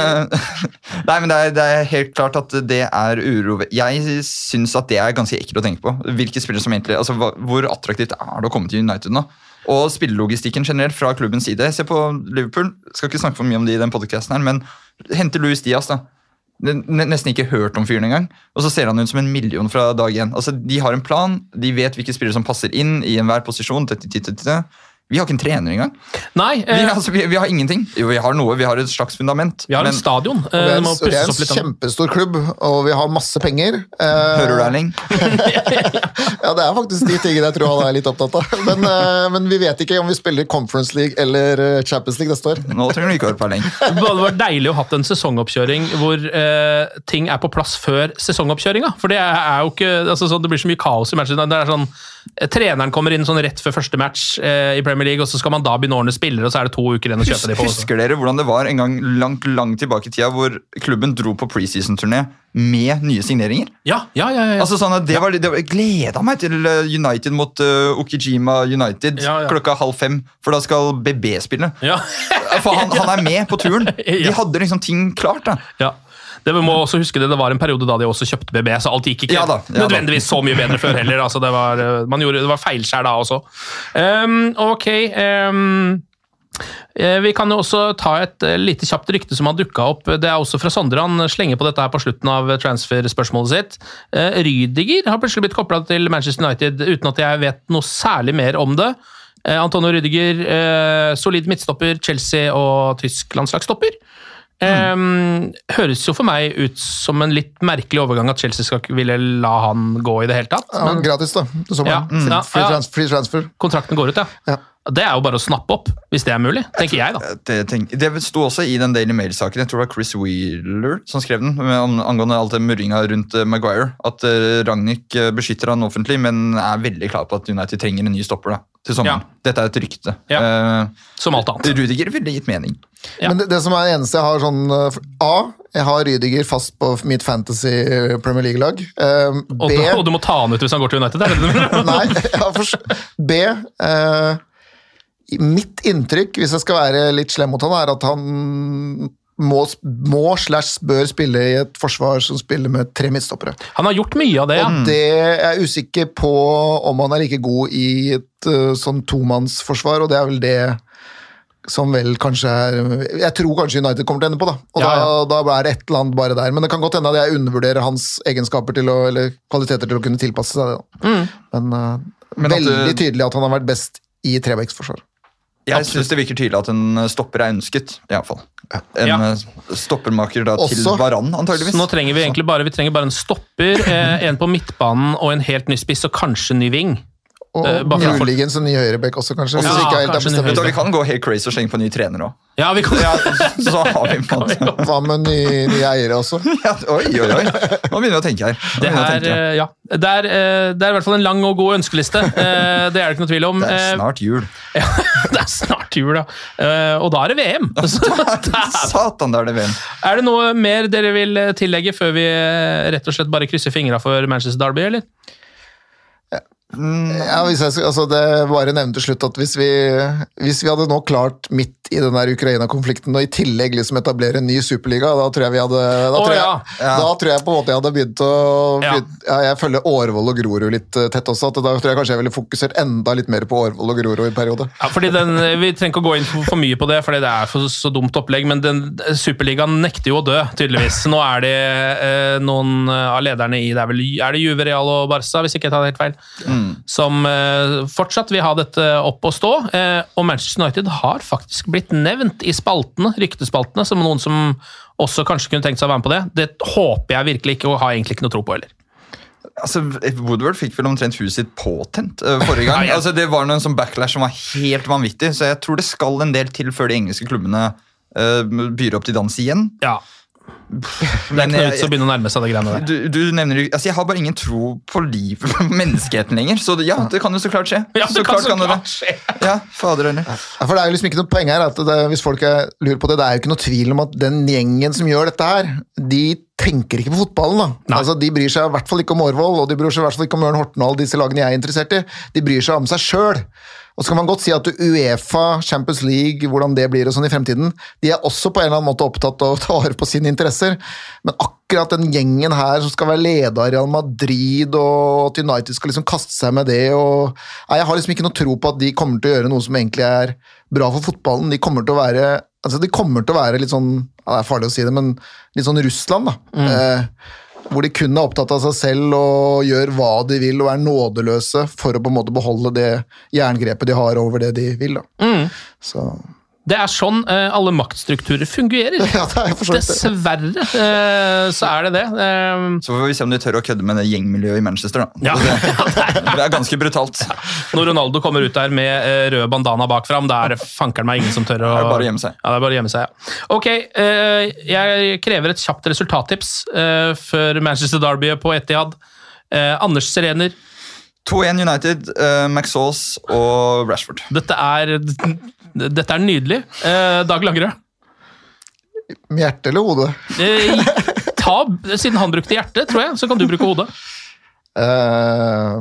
seg. Nei, men det er, det er helt klart at det er uro. Jeg synes at det er ganske ekkelt å tenke på. Hvilke spillere som egentlig, altså hvor attraktivt er det å komme til United nå? Og spillelogistikken generelt fra klubbens side. Se på Liverpool, skal ikke snakke for mye om det i den podcasten her, men hente Luis Diaz da. Nesten ikke hørt om fyren engang, og så ser han ut som en million fra dag én. Altså, de har en plan, de vet hvilke spillere som passer inn i enhver posisjon. Vi har ikke en trener engang. Nei. Eh, vi, altså, vi, vi har ingenting. Jo, vi har noe, vi har et slags fundament. Vi har men, en stadion. Eh, vi er en, vi er en kjempestor klubb, og vi har masse penger. Eh, Hører du, Erling? Ja, det er faktisk de tingene jeg tror han er litt opptatt av. Men, eh, men vi vet ikke om vi spiller Conference League eller Champions League neste år. Nå trenger du ikke høre på Erling. Det var deilig å ha hatt en sesongoppkjøring hvor eh, ting er på plass før sesongoppkjøringa. For det er jo ikke, altså, så det blir så mye kaos i matchen. Det er sånn, treneren kommer inn sånn rett før første match eh, i Premier Premier League, og så skal man da begynne å ordne spillere, og så er det to uker igjen å kjøpe de på. Husker dere hvordan det var en gang langt, langt tilbake i tida, hvor klubben dro på preseason-turné med nye signeringer? Ja, ja, ja. ja. Altså sånn at det var, det var, Jeg gleda meg til United mot uh, Okijima United ja, ja. klokka halv fem, for da skal B B spille. Ja. For han, han er med på turen. De hadde liksom ting klart, da. Ja. Det må også huske det, det var en periode da de også kjøpte B B, så alt gikk ikke ja da, ja nødvendigvis så mye bedre før heller. Altså det, var, man gjorde, det var feilskjær da også. Um, ok, um, vi kan jo også ta et lite kjapt rykte som har dukket opp. Det er også fra Sondre, han slenger på dette her på slutten av transfer-spørsmålet sitt. Uh, Rydiger har plutselig blitt koblet til Manchester United uten at jeg vet noe særlig mer om det. Uh, Antonio Rydiger, uh, solid midtstopper, Chelsea og tysk landslagsstopper. Mm. Um, høres jo for meg ut som en litt merkelig overgang at Chelsea skal ville la han gå i det hele tatt. Ja, men gratis da, det ja, mm. ja, free, trans free transfer. Kontrakten går ut, ja. ja. Det er jo bare å snappe opp, hvis det er mulig, tenker jeg da. Det, tenk, det sto også i den Daily Mail-saken, jeg tror det var Chris Wheeler som skrev den, om, angående alt det murringa rundt uh, Maguire, at uh, Rangnick uh, beskytter han offentlig, men er veldig klar på at United trenger en ny stopper da, til sommeren. Ja. Dette er et rykte. Ja. Uh, som alt annet. Rudiger ville gitt mening. Ja. Men det, det som er det eneste jeg har sånn A, jeg har Rydiger fast på mitt fantasy Premier League-lag. Uh, og, B, og du må ta han ut hvis han går til United, der. Nei, ja, for, B, uh, mitt inntrykk, hvis jeg skal være litt slem mot han, er at han må, må slash bør spille i et forsvar som spiller med tre midtstoppere. Han har gjort mye av det, ja. Og det er jeg usikker på om han er like god i et uh, sånn tomannsforsvar, og det er vel det som vel kanskje er jeg tror kanskje United kommer til å ende på da, og ja, ja. Da, da er det et eller annet bare der, men det kan godt hende at jeg undervurderer hans egenskaper til å, eller kvaliteter til å kunne tilpasse seg det. Mm. Men, uh, men veldig du... tydelig at han har vært best i trebacksforsvar. Jeg synes det virker tydelig at en stopper er ønsket, i hvert fall. En ja. stoppermaker da til Også, Varane, antageligvis. Nå trenger vi egentlig bare, vi trenger bare en stopper, eh, en på midtbanen og en helt ny spiss, og kanskje ny ving. Og muligens en ny høyrebekk også, kanskje. Også, ja, ikke kanskje helt vi kan gå helt crazy og slenge på ny trener også. Ja, vi kan. Ja, så har vi på en måte. Hva med nye, nye eiere også? Ja, oi, oi, oi. Nå begynner vi å tenke her. Det er, tenke. Ja. Det, er, det er i hvert fall en lang og god ønskeliste. Det er det ikke noe tvil om. Det er snart jul. Ja, det er snart jul, ja. Og da er det V M. Satan, da er det V M. Er det noe mer dere vil tillegge før vi rett og slett bare krysser fingrene for Manchester Derby, eller? Ja, hvis jeg, altså det bare nevnte til slutt at hvis vi, hvis vi hadde nå klart midt i den der Ukraina-konflikten og i tillegg liksom etablere en ny superliga, da tror jeg vi hadde da, oh, tror, jeg, ja. Ja. da tror jeg på en måte jeg hadde begynt å ja. Ja, jeg følger Årvoll og Grorud litt tett også, at da tror jeg kanskje jeg ville fokusert enda litt mer på Årvoll og Grorud i periode. Ja, fordi den, vi trenger ikke å gå inn for, for mye på det, fordi det er for, så dumt opplegg, men den superligaen nekter jo å dø, tydeligvis. Nå er det eh, noen av lederne i, det er vel er det Juve, Real og Barca, hvis ikke jeg tar det helt feil, mm. som eh, fortsatt vil ha dette opp og stå, eh, og Manchester United har faktisk blitt nevnt i spaltene, ryktespaltene, som noen som også kanskje kunne tenkt seg å være med på det. Det håper jeg virkelig ikke, og har egentlig ikke noe tro på heller. Altså, Woodward fikk vel omtrent huset sitt påtent uh, forrige gang. Altså, det var noen sånn backlash som var helt vanvittig, så jeg tror det skal en del til før de engelske klubbene uh, byr opp til dans igjen. Ja. Det er ikke å begynne å nærme seg det greiene der. Du, du nevner, altså jeg har bare ingen tro på liv, på menneskeheten lenger, så det, ja, det kan jo så klart skje. Ja, det så kan klart så kan klart det. skje. Ja, fader eller. Ja, for det er jo liksom ikke noe poeng her, at det, hvis folk er, lurer på det, det er jo ikke noe tvil om at den gjengen som gjør dette her, de tenker ikke på fotballen da. Altså, de bryr seg i hvert fall ikke om Årvoll, og de bryr seg i hvert fall ikke om Ørn Horten og alle disse lagene jeg er interessert i. De bryr seg om seg selv. Og så kan man godt si at UEFA, Champions League, hvordan det blir og sånn i fremtiden, de er også på en eller annen måte opptatt av å ta vare på sine interesser. Men akkurat den gjengen her som skal være leder av Real Madrid, og at United skal liksom kaste seg med det, og nei, jeg har liksom ikke noe tro på at de kommer til å gjøre noe som egentlig er bra for fotballen. De kommer til å være, altså de kommer til å være litt sånn, ja, det er farlig å si det, men litt sånn Russland da. Mm. Eh, hvor de kun er opptatt av seg selv og gjør hva de vil og er nådeløse for å på en måte beholde det jerngrepet de har over det de vil. Da. Mm. Så... Det er sånn eh, alle maktstrukturer fungerer. Ja, det er for Dessverre eh, så er det det. Eh, så får vi se om de tør å kødde med det gjengmiljøet i Manchester. Da. Ja. Det, det er ganske brutalt. Når Ronaldo kommer ut der med eh, rød bandana bakfram, da er det fanker meg ingen som tør å... Det er bare å gjemme seg. Ja, det er bare å gjemme seg, ja. Ok, eh, jeg krever et kjapt resultattips eh, for Manchester Derby på Etihad. Eh, Anders Serener, to en United, uh, McSauce og Rashford. Dette er, dette er nydelig. Eh, Dag Langerød. Med hjerte eller hode? Eh, ta, siden han brukte hjertet, tror jeg, så kan du bruke hodet. Uh,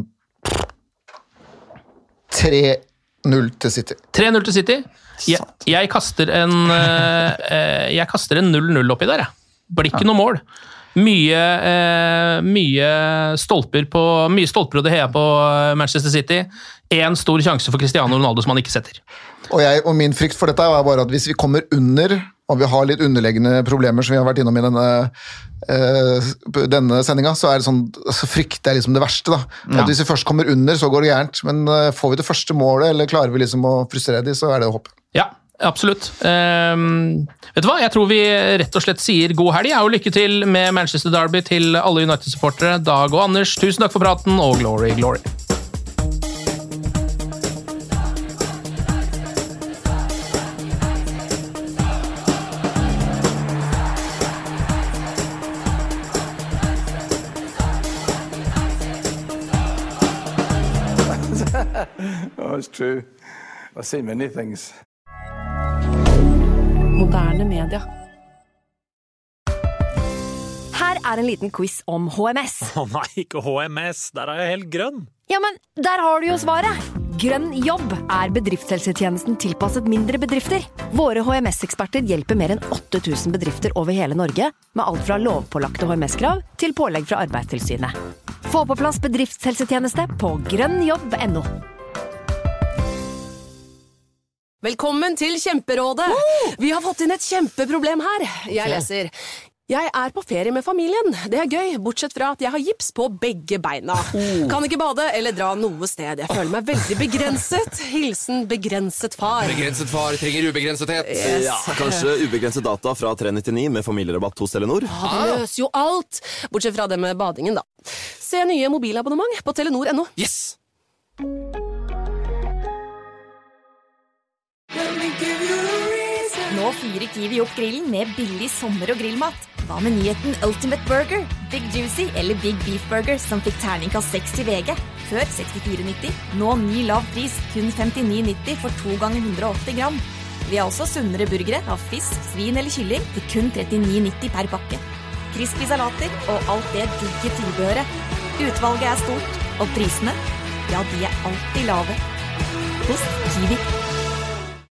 tre null til City. tre null til City. Jeg, jeg kaster en uh, jeg kaster en null null oppi der, jeg. Blir ikke noe mål. Mye, uh, mye stolper på mye stolper og det her på Manchester City. En stor sjanse for Cristiano Ronaldo som han ikke setter. Og, jeg, og min frykt for dette er bare at hvis vi kommer under, og vi har litt underliggende problemer som vi har vært innom i denne, uh, denne sendinga, så er det sånn, så frykter jeg liksom det verste da. Ja. At hvis vi først kommer under, så går det gærent, men uh, får vi det første målet, eller klarer vi liksom å frustrere de, så er det håp. Ja, absolutt. Um, vet du hva? Jeg tror vi rett og slett sier god helg, og lykke til med Manchester Derby til alle United-supportere. Dag og Anders, tusen takk for praten, og glory, glory. Oh, it's true. I've seen many things. Moderne media. Her er en liten quiz om H M S. Å nei, ikke H M S. Der er jeg helt grønn. Ja, men der har du jo svaret. Grønn jobb er bedriftshelsetjenesten tilpasset mindre bedrifter. Våre H M S-eksperter hjelper mer enn åtte tusen bedrifter over hele Norge med alt fra lovpålagte H M S-krav til pålegg fra Arbeidstilsynet. Få på plass bedriftshelsetjeneste på grønn jobb punktum no. Velkommen til Kjemperådet. Vi har fått inn et kjempeproblem her. Jeg leser. Jeg er på ferie med familien. Det er gøy, bortsett fra at jeg har gips på begge beina. Kan ikke bade eller dra noe sted. Jeg føler meg veldig begrenset. Hilsen begrenset far. Begrenset far trenger ubegrensethet. Yes. Ja, kanskje ubegrenset data fra tre nittini med familierabatt hos Telenor. Ja, det løser jo alt. Bortsett fra det med badingen, da. Se nye mobilabonnement på telenor punktum no. Yes! Nå fyrer Kiwi opp grillen med billig sommer- og grillmat. Hva med nyheten Ultimate Burger, Big Juicy eller Big Beef Burger som fikk terningkast seks i V G? Før sekstifire nitti, nå ny lav pris, kun femtini nitti for to ganger hundre og åtti gram. Vi har også sunnere burgere av fisk, svin eller kylling til kun trettini nitti per pakke. Crispy salater og alt det digge tilbehøret. Utvalget er stort, og prisene, ja, de er alltid lave. Hos Kiwi.